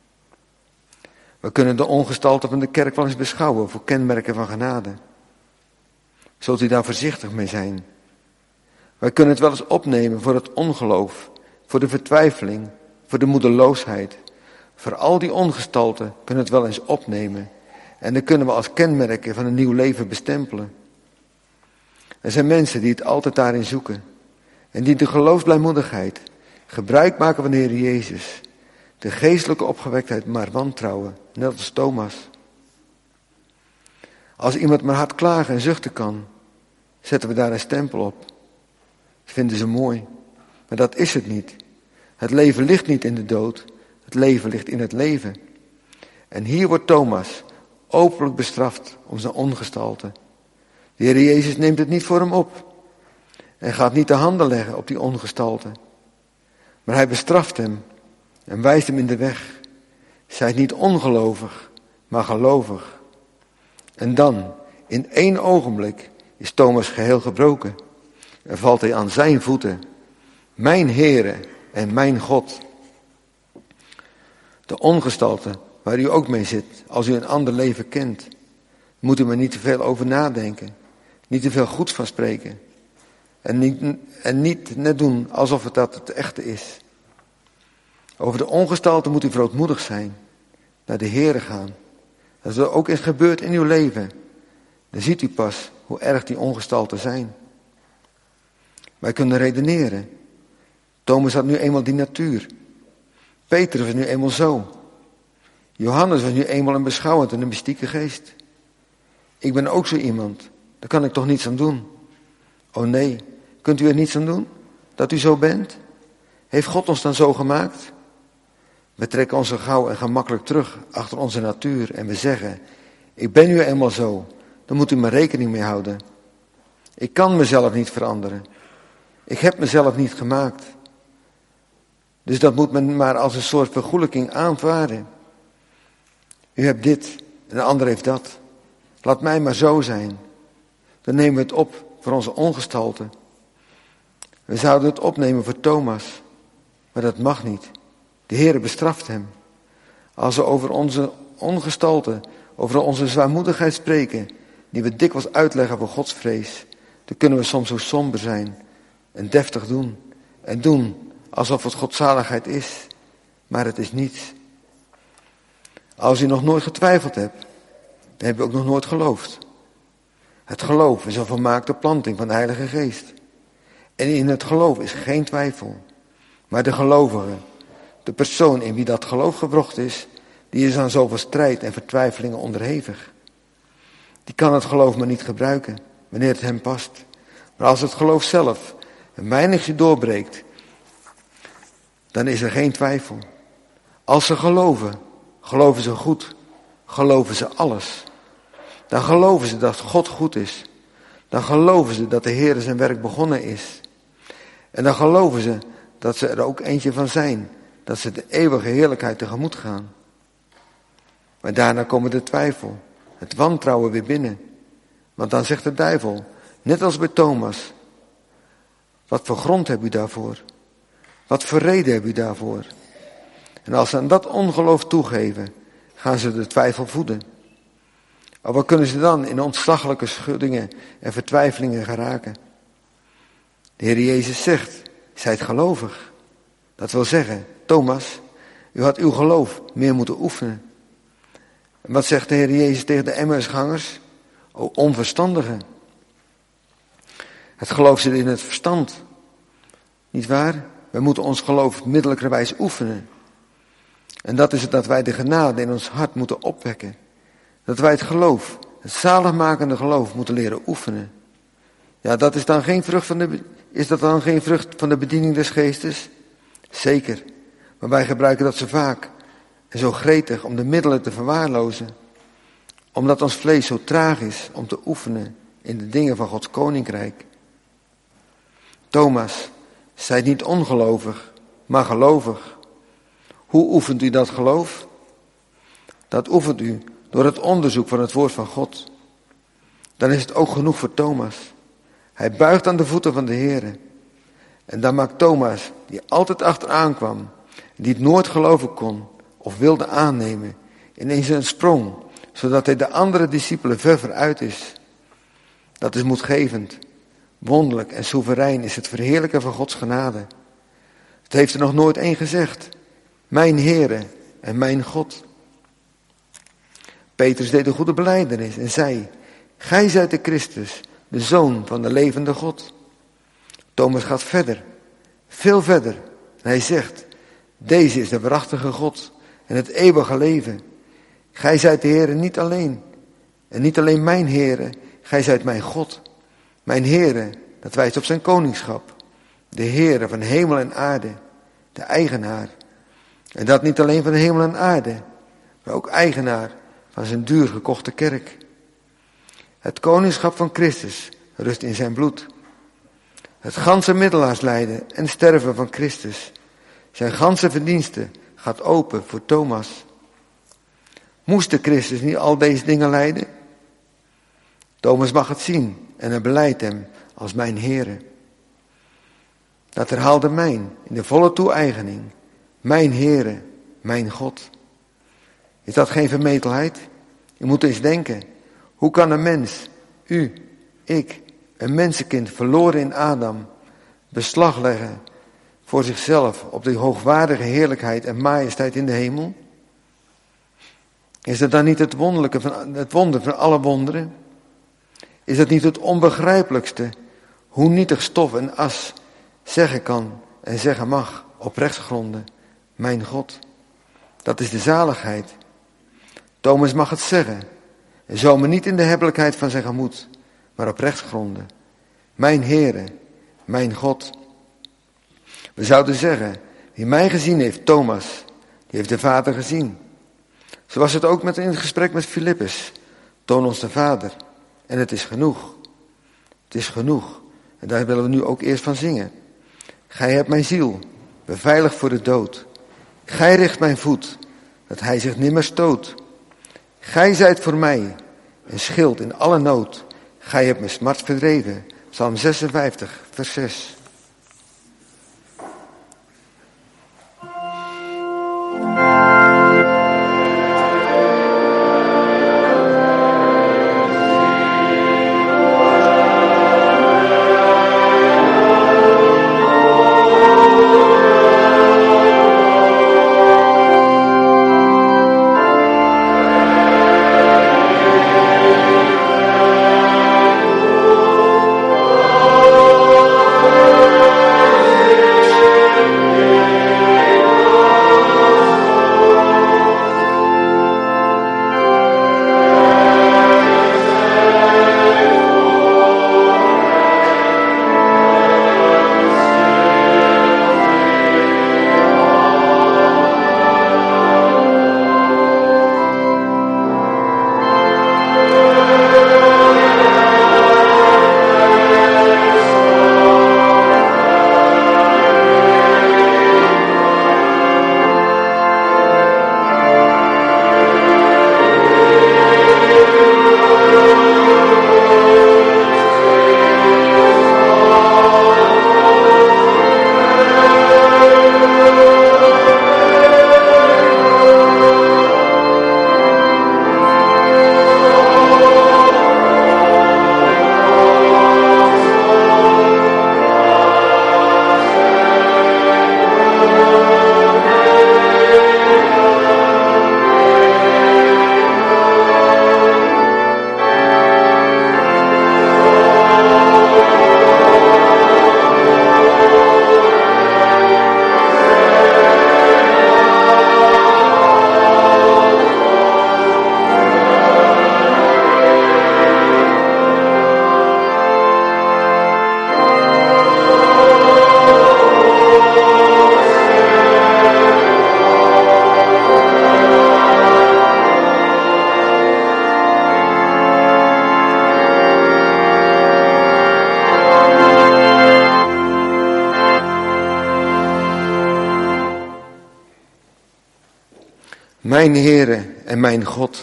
[SPEAKER 2] We kunnen de ongestalte van de kerk wel eens beschouwen voor kenmerken van genade. Zult u daar voorzichtig mee zijn. Wij kunnen het wel eens opnemen voor het ongeloof. Voor de vertwijfeling. Voor de moedeloosheid. Voor al die ongestalten kunnen we het wel eens opnemen. En dan kunnen we als kenmerken van een nieuw leven bestempelen. Er zijn mensen die het altijd daarin zoeken. En die de geloofsblijmoedigheid gebruik maken van de Heer Jezus. De geestelijke opgewektheid maar wantrouwen. Net als Thomas. Als iemand maar hard klagen en zuchten kan. Zetten we daar een stempel op. Dat vinden ze mooi. Maar dat is het niet. Het leven ligt niet in de dood. Het leven ligt in het leven. En hier wordt Thomas openlijk bestraft om zijn ongestalte. De Heer Jezus neemt het niet voor hem op. En gaat niet de handen leggen op die ongestalte. Maar hij bestraft hem en wijst hem in de weg. Zijt niet ongelovig, maar gelovig. En dan, in één ogenblik, is Thomas geheel gebroken. En valt hij aan zijn voeten. Mijn Heere en mijn God. De ongestalte waar u ook mee zit, als u een ander leven kent, moet u maar niet te veel over nadenken. Niet te veel goeds van spreken. En niet, en niet net doen alsof het dat het echte is. Over de ongestalte moet u grootmoedig zijn. Naar de Heere gaan. Als er ook is gebeurd in uw leven, dan ziet u pas hoe erg die ongestalten zijn. Wij kunnen redeneren. Thomas had nu eenmaal die natuur. Petrus was nu eenmaal zo. Johannes was nu eenmaal een beschouwend en een mystieke geest. Ik ben ook zo iemand. Daar kan ik toch niets aan doen? Oh nee, kunt u er niets aan doen? Dat u zo bent? Heeft God ons dan zo gemaakt? We trekken ons zo gauw en gemakkelijk terug achter onze natuur en we zeggen, ik ben nu eenmaal zo, daar moet u maar rekening mee houden. Ik kan mezelf niet veranderen. Ik heb mezelf niet gemaakt. Dus dat moet men maar als een soort vergoelijking aanvaarden. U hebt dit en de ander heeft dat. Laat mij maar zo zijn. Dan nemen we het op voor onze ongestalte. We zouden het opnemen voor Thomas, maar dat mag niet. De Heere bestraft hem. Als we over onze ongestalte, over onze zwaarmoedigheid spreken, die we dikwijls uitleggen voor godsvrees, dan kunnen we soms zo somber zijn en deftig doen. En doen alsof het godzaligheid is, maar het is niets. Als u nog nooit getwijfeld hebt, dan heb je ook nog nooit geloofd. Het geloof is een volmaakte planting van de Heilige Geest. En in het geloof is geen twijfel. Maar de gelovige, de persoon in wie dat geloof gewrocht is, die is aan zoveel strijd en vertwijfelingen onderhevig. Die kan het geloof maar niet gebruiken, wanneer het hem past. Maar als het geloof zelf een weinigje doorbreekt, dan is er geen twijfel. Als ze geloven, geloven ze goed, geloven ze alles. Dan geloven ze dat God goed is. Dan geloven ze dat de Heer zijn werk begonnen is. En dan geloven ze dat ze er ook eentje van zijn. Dat ze de eeuwige heerlijkheid tegemoet gaan. Maar daarna komen de twijfel, het wantrouwen weer binnen. Want dan zegt de duivel, net als bij Thomas, wat voor grond heb u daarvoor? Wat voor reden heb u daarvoor? En als ze aan dat ongeloof toegeven, gaan ze de twijfel voeden. Maar wat kunnen ze dan in ontslaggelijke schuddingen en vertwijfelingen geraken? De Heer Jezus zegt, zijt gelovig. Dat wil zeggen, Thomas, u had uw geloof meer moeten oefenen. En wat zegt de Heer Jezus tegen de Emmausgangers? O onverstandigen. Het geloof zit in het verstand. Niet waar? Wij moeten ons geloof middelijkerwijs oefenen. En dat is het dat wij de genade in ons hart moeten opwekken. Dat wij het geloof, het zaligmakende geloof moeten leren oefenen. Ja, dat is dan geen vrucht van de, is dat dan geen vrucht van de bediening des geestes? Zeker. Maar wij gebruiken dat zo vaak en zo gretig om de middelen te verwaarlozen. Omdat ons vlees zo traag is om te oefenen in de dingen van Gods koninkrijk. Thomas, zijt niet ongelovig, maar gelovig. Hoe oefent u dat geloof? Dat oefent u door het onderzoek van het woord van God. Dan is het ook genoeg voor Thomas. Hij buigt aan de voeten van de Heere. En dan maakt Thomas, die altijd achteraan kwam, die het nooit geloven kon of wilde aannemen, ineens een sprong, zodat hij de andere discipelen ver vooruit is. Dat is moedgevend, wonderlijk en soeverein is het verheerlijken van Gods genade. Het heeft er nog nooit één gezegd. Mijn Heere en mijn God. Petrus deed een goede belijdenis en zei, gij zijt de Christus, de Zoon van de levende God. Thomas gaat verder, veel verder. En hij zegt, deze is de waarachtige God en het eeuwige leven. Gij zijt de Heere niet alleen. En niet alleen mijn Heere, gij zijt mijn God. Mijn Heere, dat wijst op zijn koningschap. De Heere van hemel en aarde, de eigenaar. En dat niet alleen van hemel en aarde, maar ook eigenaar van zijn duur gekochte kerk. Het koningschap van Christus rust in zijn bloed. Het ganse middelaarslijden en sterven van Christus, zijn ganse verdienste gaat open voor Thomas. Moest de Christus niet al deze dingen lijden? Thomas mag het zien en hij belijdt hem als mijn Heere. Dat herhaalde mijn in de volle toe-eigening. Mijn Heere, mijn God. Is dat geen vermetelheid? Je moet eens denken. Hoe kan een mens, u, ik, een mensenkind verloren in Adam, beslag leggen voor zichzelf op die hoogwaardige heerlijkheid en majesteit in de hemel? Is dat dan niet het wonderlijke van het wonder van alle wonderen? Is dat niet het onbegrijpelijkste, hoe nietig stof en as zeggen kan en zeggen mag op rechtsgronden? mijn God. Dat is de zaligheid. Thomas mag het zeggen. En zo maar niet in de hebbelijkheid van zijn gemoed, maar op rechtsgronden. Mijn Heere, mijn God. We zouden zeggen, wie mij gezien heeft, Thomas, die heeft de Vader gezien. Zo was het ook met in het gesprek met Filippus. Toon ons de Vader. En het is genoeg. Het is genoeg. En daar willen we nu ook eerst van zingen. Gij hebt mijn ziel beveiligd voor de dood. Gij richt mijn voet, dat hij zich nimmer stoot. Gij zijt voor mij een schild in alle nood. Gij hebt mijn smart verdreven. Psalm zesenvijftig, vers zes. Mijn Heere en mijn God.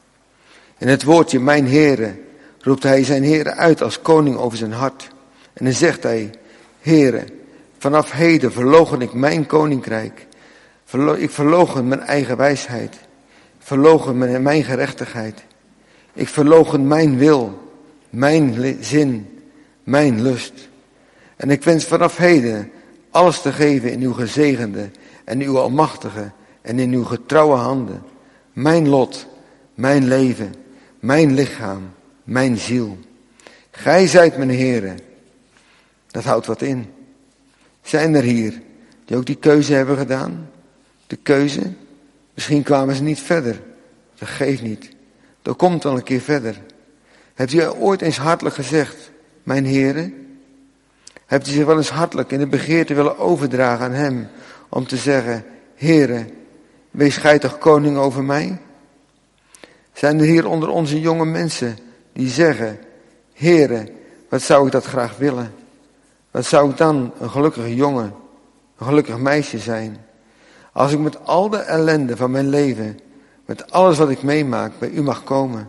[SPEAKER 2] In het woordje mijn Heere roept hij zijn Heere uit als koning over zijn hart. En dan zegt hij, Heere, vanaf heden verloochen ik mijn koninkrijk. Ik verloochen mijn eigen wijsheid. Ik verloochen mijn gerechtigheid. Ik verloochen mijn wil, mijn zin, mijn lust. En ik wens vanaf heden alles te geven in uw gezegende en uw almachtige en in uw getrouwe handen. Mijn lot, mijn leven, mijn lichaam, mijn ziel. Gij zijt mijn Heere. Dat houdt wat in. Zijn er hier die ook die keuze hebben gedaan? De keuze? Misschien kwamen ze niet verder. Dat geeft niet. Dat komt wel een keer verder. Hebt u ooit eens hartelijk gezegd, mijn Heere? Hebt u zich wel eens hartelijk in de begeerte willen overdragen aan hem, om te zeggen, Heere, wees gij toch koning over mij? Zijn er hier onder onze jonge mensen die zeggen, Heere, wat zou ik dat graag willen? Wat zou ik dan een gelukkige jongen, een gelukkig meisje zijn? Als ik met al de ellende van mijn leven, met alles wat ik meemaak, bij u mag komen.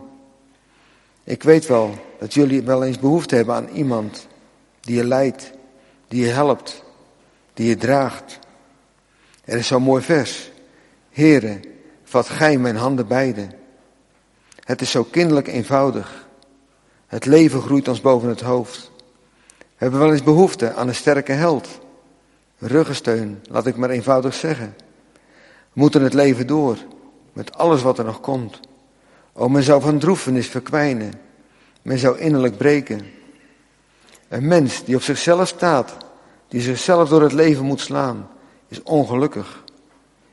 [SPEAKER 2] Ik weet wel dat jullie wel eens behoefte hebben aan iemand die je leidt, die je helpt, die je draagt. Er is zo'n mooi vers. Heere, vat gij mijn handen beide. Het is zo kinderlijk eenvoudig. Het leven groeit ons boven het hoofd. We hebben wel eens behoefte aan een sterke held. Ruggensteun, laat ik maar eenvoudig zeggen. We moeten het leven door, met alles wat er nog komt. O, men zou van droefenis verkwijnen. Men zou innerlijk breken. Een mens die op zichzelf staat, die zichzelf door het leven moet slaan, is ongelukkig.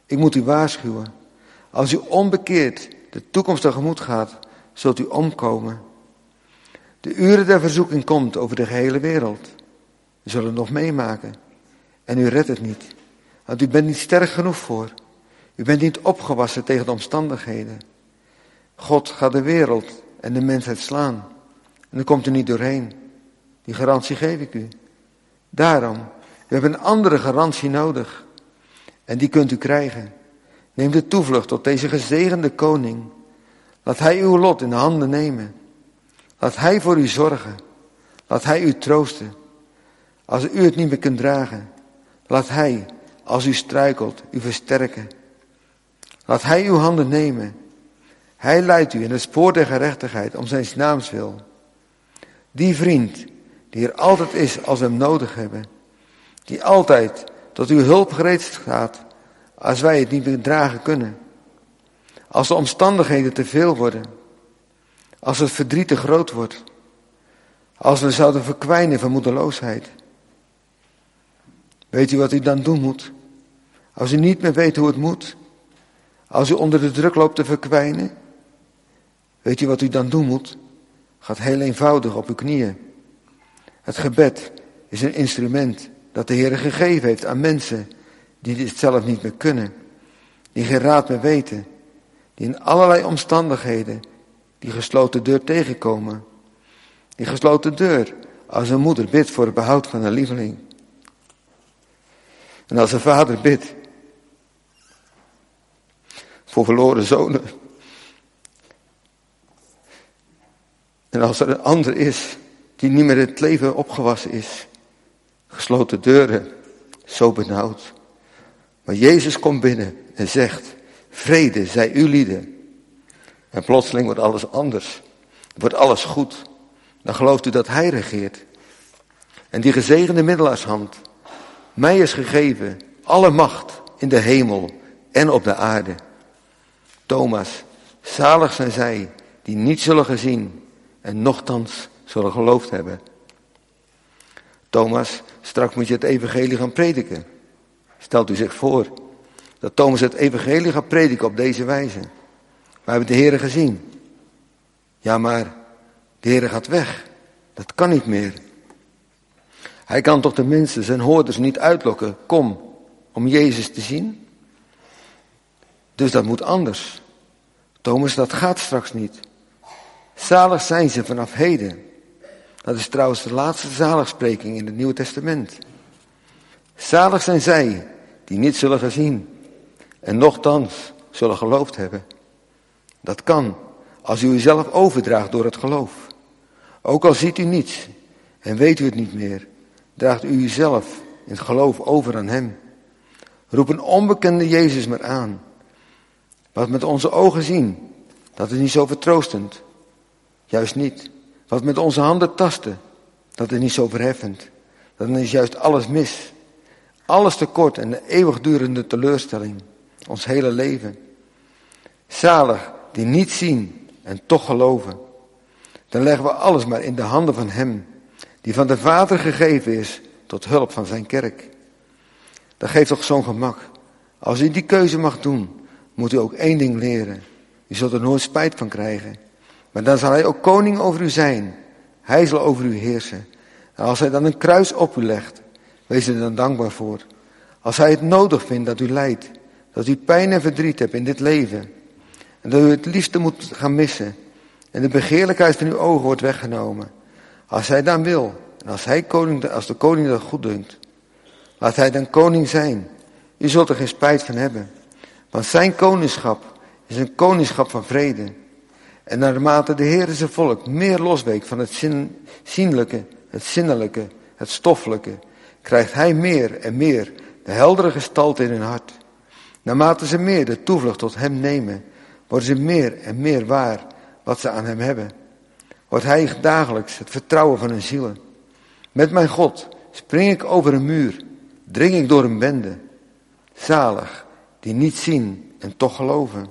[SPEAKER 2] Ik moet u waarschuwen. Als u onbekeerd de toekomst tegemoet gaat, zult u omkomen. De uren der verzoeking komt over de gehele wereld. U zult het nog meemaken. En u redt het niet. Want u bent niet sterk genoeg voor. U bent niet opgewassen tegen de omstandigheden. God gaat de wereld en de mensheid slaan. En daar komt u niet doorheen. Die garantie geef ik u. Daarom, u hebt een andere garantie nodig. En die kunt u krijgen. Neem de toevlucht tot deze gezegende koning. Laat hij uw lot in de handen nemen. Laat hij voor u zorgen. Laat hij u troosten. Als u het niet meer kunt dragen, laat hij, als u struikelt, u versterken. Laat hij uw handen nemen. Hij leidt u in het spoor der gerechtigheid om zijn naams wil. Die vriend, die er altijd is als we hem nodig hebben. Die altijd tot uw hulp gereed staat als wij het niet meer dragen kunnen. Als de omstandigheden te veel worden. Als het verdriet te groot wordt. Als we zouden verkwijnen van moedeloosheid. Weet u wat u dan doen moet? Als u niet meer weet hoe het moet. Als u onder de druk loopt te verkwijnen. Weet u wat u dan doen moet? Gaat heel eenvoudig op uw knieën. Het gebed is een instrument dat de Heer gegeven heeft aan mensen die dit zelf niet meer kunnen. Die geen raad meer weten. Die in allerlei omstandigheden die gesloten deur tegenkomen. Die gesloten deur als een moeder bidt voor het behoud van een lieveling. En als een vader bidt voor verloren zonen. En als er een ander is die niet meer het leven opgewassen is. Gesloten deuren, zo benauwd. Maar Jezus komt binnen en zegt, vrede zij uw lieden. En plotseling wordt alles anders. Wordt alles goed. Dan gelooft u dat hij regeert. En die gezegende middelaarshand. Mij is gegeven alle macht in de hemel en op de aarde. Thomas, zalig zijn zij die niet zullen gezien en nochtans zullen geloofd hebben. Thomas, straks moet je het evangelie gaan prediken. Stelt u zich voor dat Thomas het evangelie gaat prediken op deze wijze. We hebben de Heere gezien. Ja, maar de Heere gaat weg. Dat kan niet meer. Hij kan toch de mensen, zijn hoorders, niet uitlokken. Kom, om Jezus te zien. Dus dat moet anders. Thomas, dat gaat straks niet. Zalig zijn ze vanaf heden. Dat is trouwens de laatste zaligspreking in het Nieuwe Testament. Zalig zijn zij die niet zullen gezien en nochtans zullen geloofd hebben. Dat kan als u uzelf overdraagt door het geloof. Ook al ziet u niets en weet u het niet meer, draagt u uzelf in het geloof over aan hem. Roep een onbekende Jezus maar aan. Wat we met onze ogen zien, dat is niet zo vertroostend. Juist niet. Wat we met onze handen tasten, dat is niet zo verheffend. Dan is juist alles mis. Alles tekort en een eeuwigdurende teleurstelling. Ons hele leven. Zalig die niet zien en toch geloven. Dan leggen we alles maar in de handen van hem. Die van de Vader gegeven is tot hulp van zijn kerk. Dat geeft toch zo'n gemak. Als u die keuze mag doen, moet u ook één ding leren. U zult er nooit spijt van krijgen. Maar dan zal hij ook koning over u zijn. Hij zal over u heersen. En als hij dan een kruis op u legt, wees er dan dankbaar voor. Als hij het nodig vindt dat u lijdt, dat u pijn en verdriet hebt in dit leven. En dat u het liefste moet gaan missen. En de begeerlijkheid van uw ogen wordt weggenomen. Als hij dan wil, en als, hij koning, als de koning dat goed dunkt, laat hij dan koning zijn. U zult er geen spijt van hebben. Want zijn koningschap is een koningschap van vrede. En naarmate de Heer zijn volk meer losweekt van het zin, zienlijke, het zinnelijke, het stoffelijke, krijgt hij meer en meer de heldere gestalte in hun hart. Naarmate ze meer de toevlucht tot hem nemen, worden ze meer en meer waar wat ze aan hem hebben. Wordt hij dagelijks het vertrouwen van hun zielen. Met mijn God spring ik over een muur, dring ik door een bende. Zalig, die niet zien en toch geloven.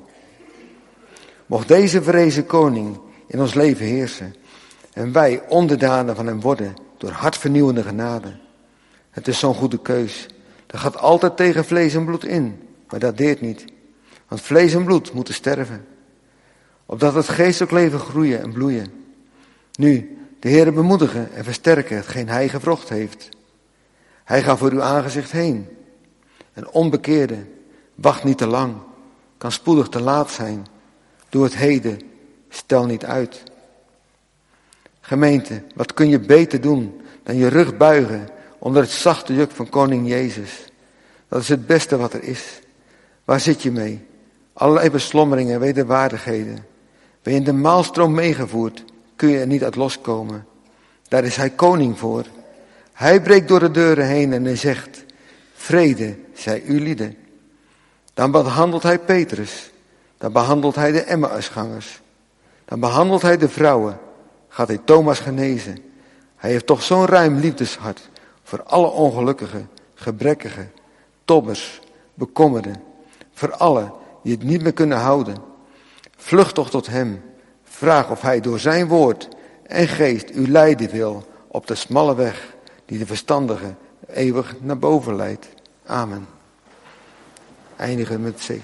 [SPEAKER 2] Mocht deze verrezen koning in ons leven heersen en wij onderdanen van hem worden door hartvernieuwende genade. Het is zo'n goede keus. Dat gaat altijd tegen vlees en bloed in. maar dat deert niet. Want vlees en bloed moeten sterven. Opdat het geestelijk leven groeien en bloeien. Nu, de Heere bemoedigen en versterken hetgeen hij gevrocht heeft. Hij gaat voor uw aangezicht heen. Een onbekeerde, wacht niet te lang, kan spoedig te laat zijn. Doe het heden, stel niet uit. Gemeente, wat kun je beter doen dan je rug buigen onder het zachte juk van koning Jezus. Dat is het beste wat er is. Waar zit je mee? Allerlei beslommeringen en wederwaardigheden. Ben je in de maalstroom meegevoerd, kun je er niet uit loskomen. Daar is hij koning voor. Hij breekt door de deuren heen en hij zegt, vrede zij u lieden. Dan behandelt hij Petrus. Dan behandelt hij de Emmausgangers. Dan behandelt hij de vrouwen. Gaat hij Thomas genezen. Hij heeft toch zo'n ruim liefdeshart voor alle ongelukkigen, gebrekkigen, tobbers, bekommerden. Voor allen die het niet meer kunnen houden. Vlucht toch tot hem. Vraag of hij door zijn woord en geest u leiden wil op de smalle weg die de verstandige eeuwig naar boven leidt. Amen. Eindigen met zegen.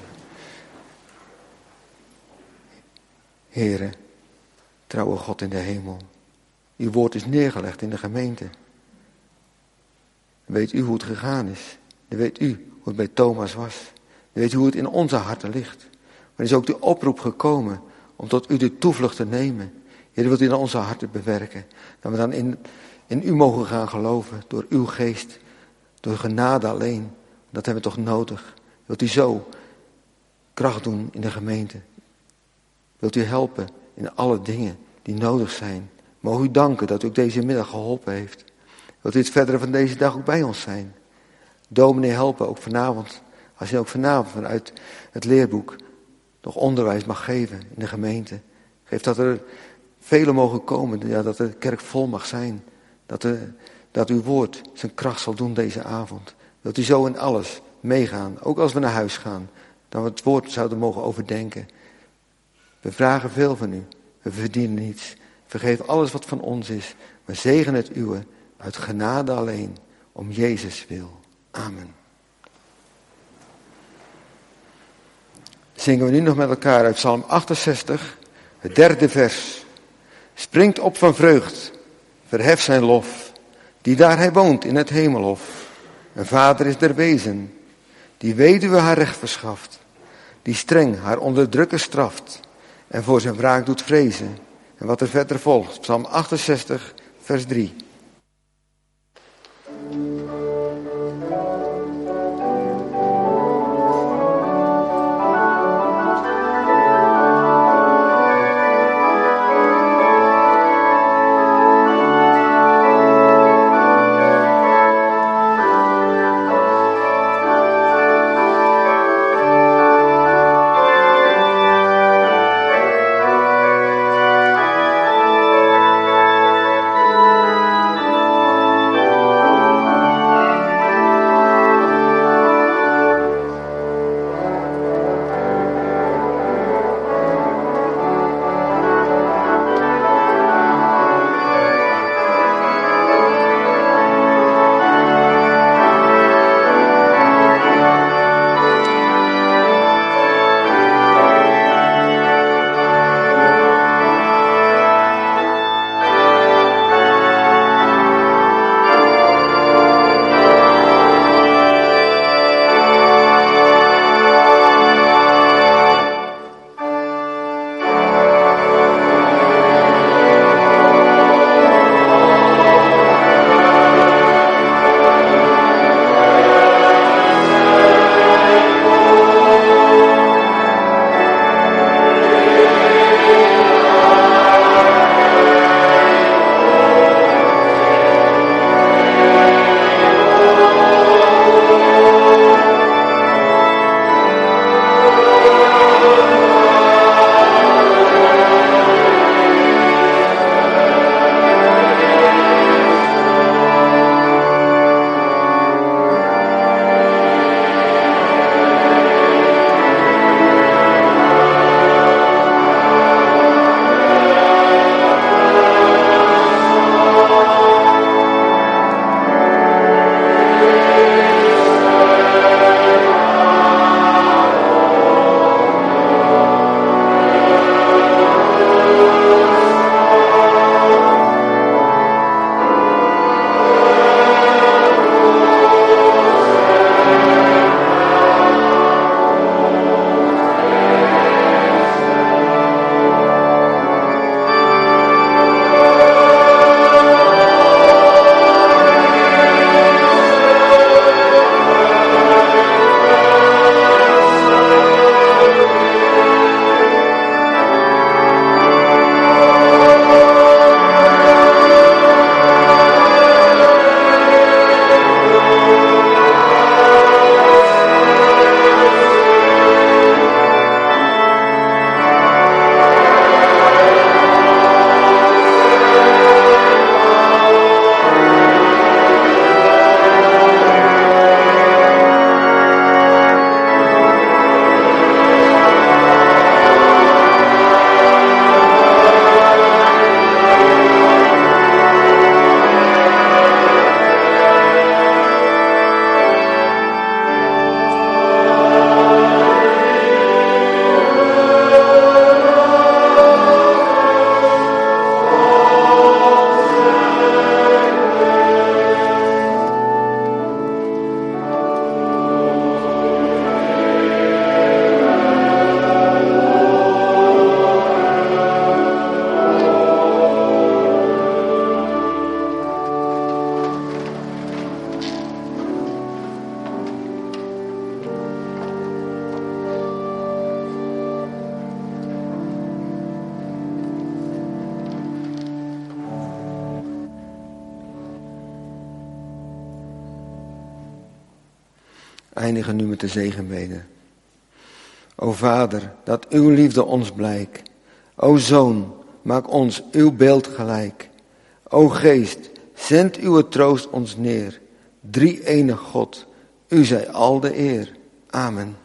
[SPEAKER 2] Heere, trouwe God in de hemel. Uw woord is neergelegd in de gemeente. Weet u hoe het gegaan is. Dan weet u hoe het bij Thomas was. Dan weet u hoe het in onze harten ligt. Maar is ook de oproep gekomen om tot u de toevlucht te nemen. Heer, wilt u in onze harten bewerken. Dat we dan in, in u mogen gaan geloven. Door uw geest. Door genade alleen. Dat hebben we toch nodig. Wilt u zo kracht doen in de gemeente. Wilt u helpen in alle dingen die nodig zijn. Mogen u danken dat u ook deze middag geholpen heeft. Wilt u het verdere van deze dag ook bij ons zijn. Dominee helpen, ook vanavond. Als je ook vanavond vanuit het leerboek nog onderwijs mag geven in de gemeente. Geef dat er velen mogen komen. Ja, dat de kerk vol mag zijn. Dat, de, dat uw woord zijn kracht zal doen deze avond. Wilt u zo in alles meegaan. Ook als we naar huis gaan. Dat we het woord zouden mogen overdenken. We vragen veel van u. We verdienen niets. Vergeef alles wat van ons is. Maar zegen het uwe uit genade alleen. Om Jezus wil. Amen. Zingen we nu nog met elkaar uit Psalm achtenzestig. Het derde vers. Springt op van vreugd. Verhef zijn lof. Die daar hij woont in het hemelhof. Een vader is der wezen. Die weduwe haar recht verschaft. Die streng haar onderdrukker straft. En voor zijn wraak doet vrezen. En wat er verder volgt. Psalm achtenzestig vers drie. eindigen nu met de zegenbeden. O Vader, dat uw liefde ons blijk. O Zoon, maak ons uw beeld gelijk. O Geest, zend uw troost ons neer. Drie enig God, u zij al de eer. Amen.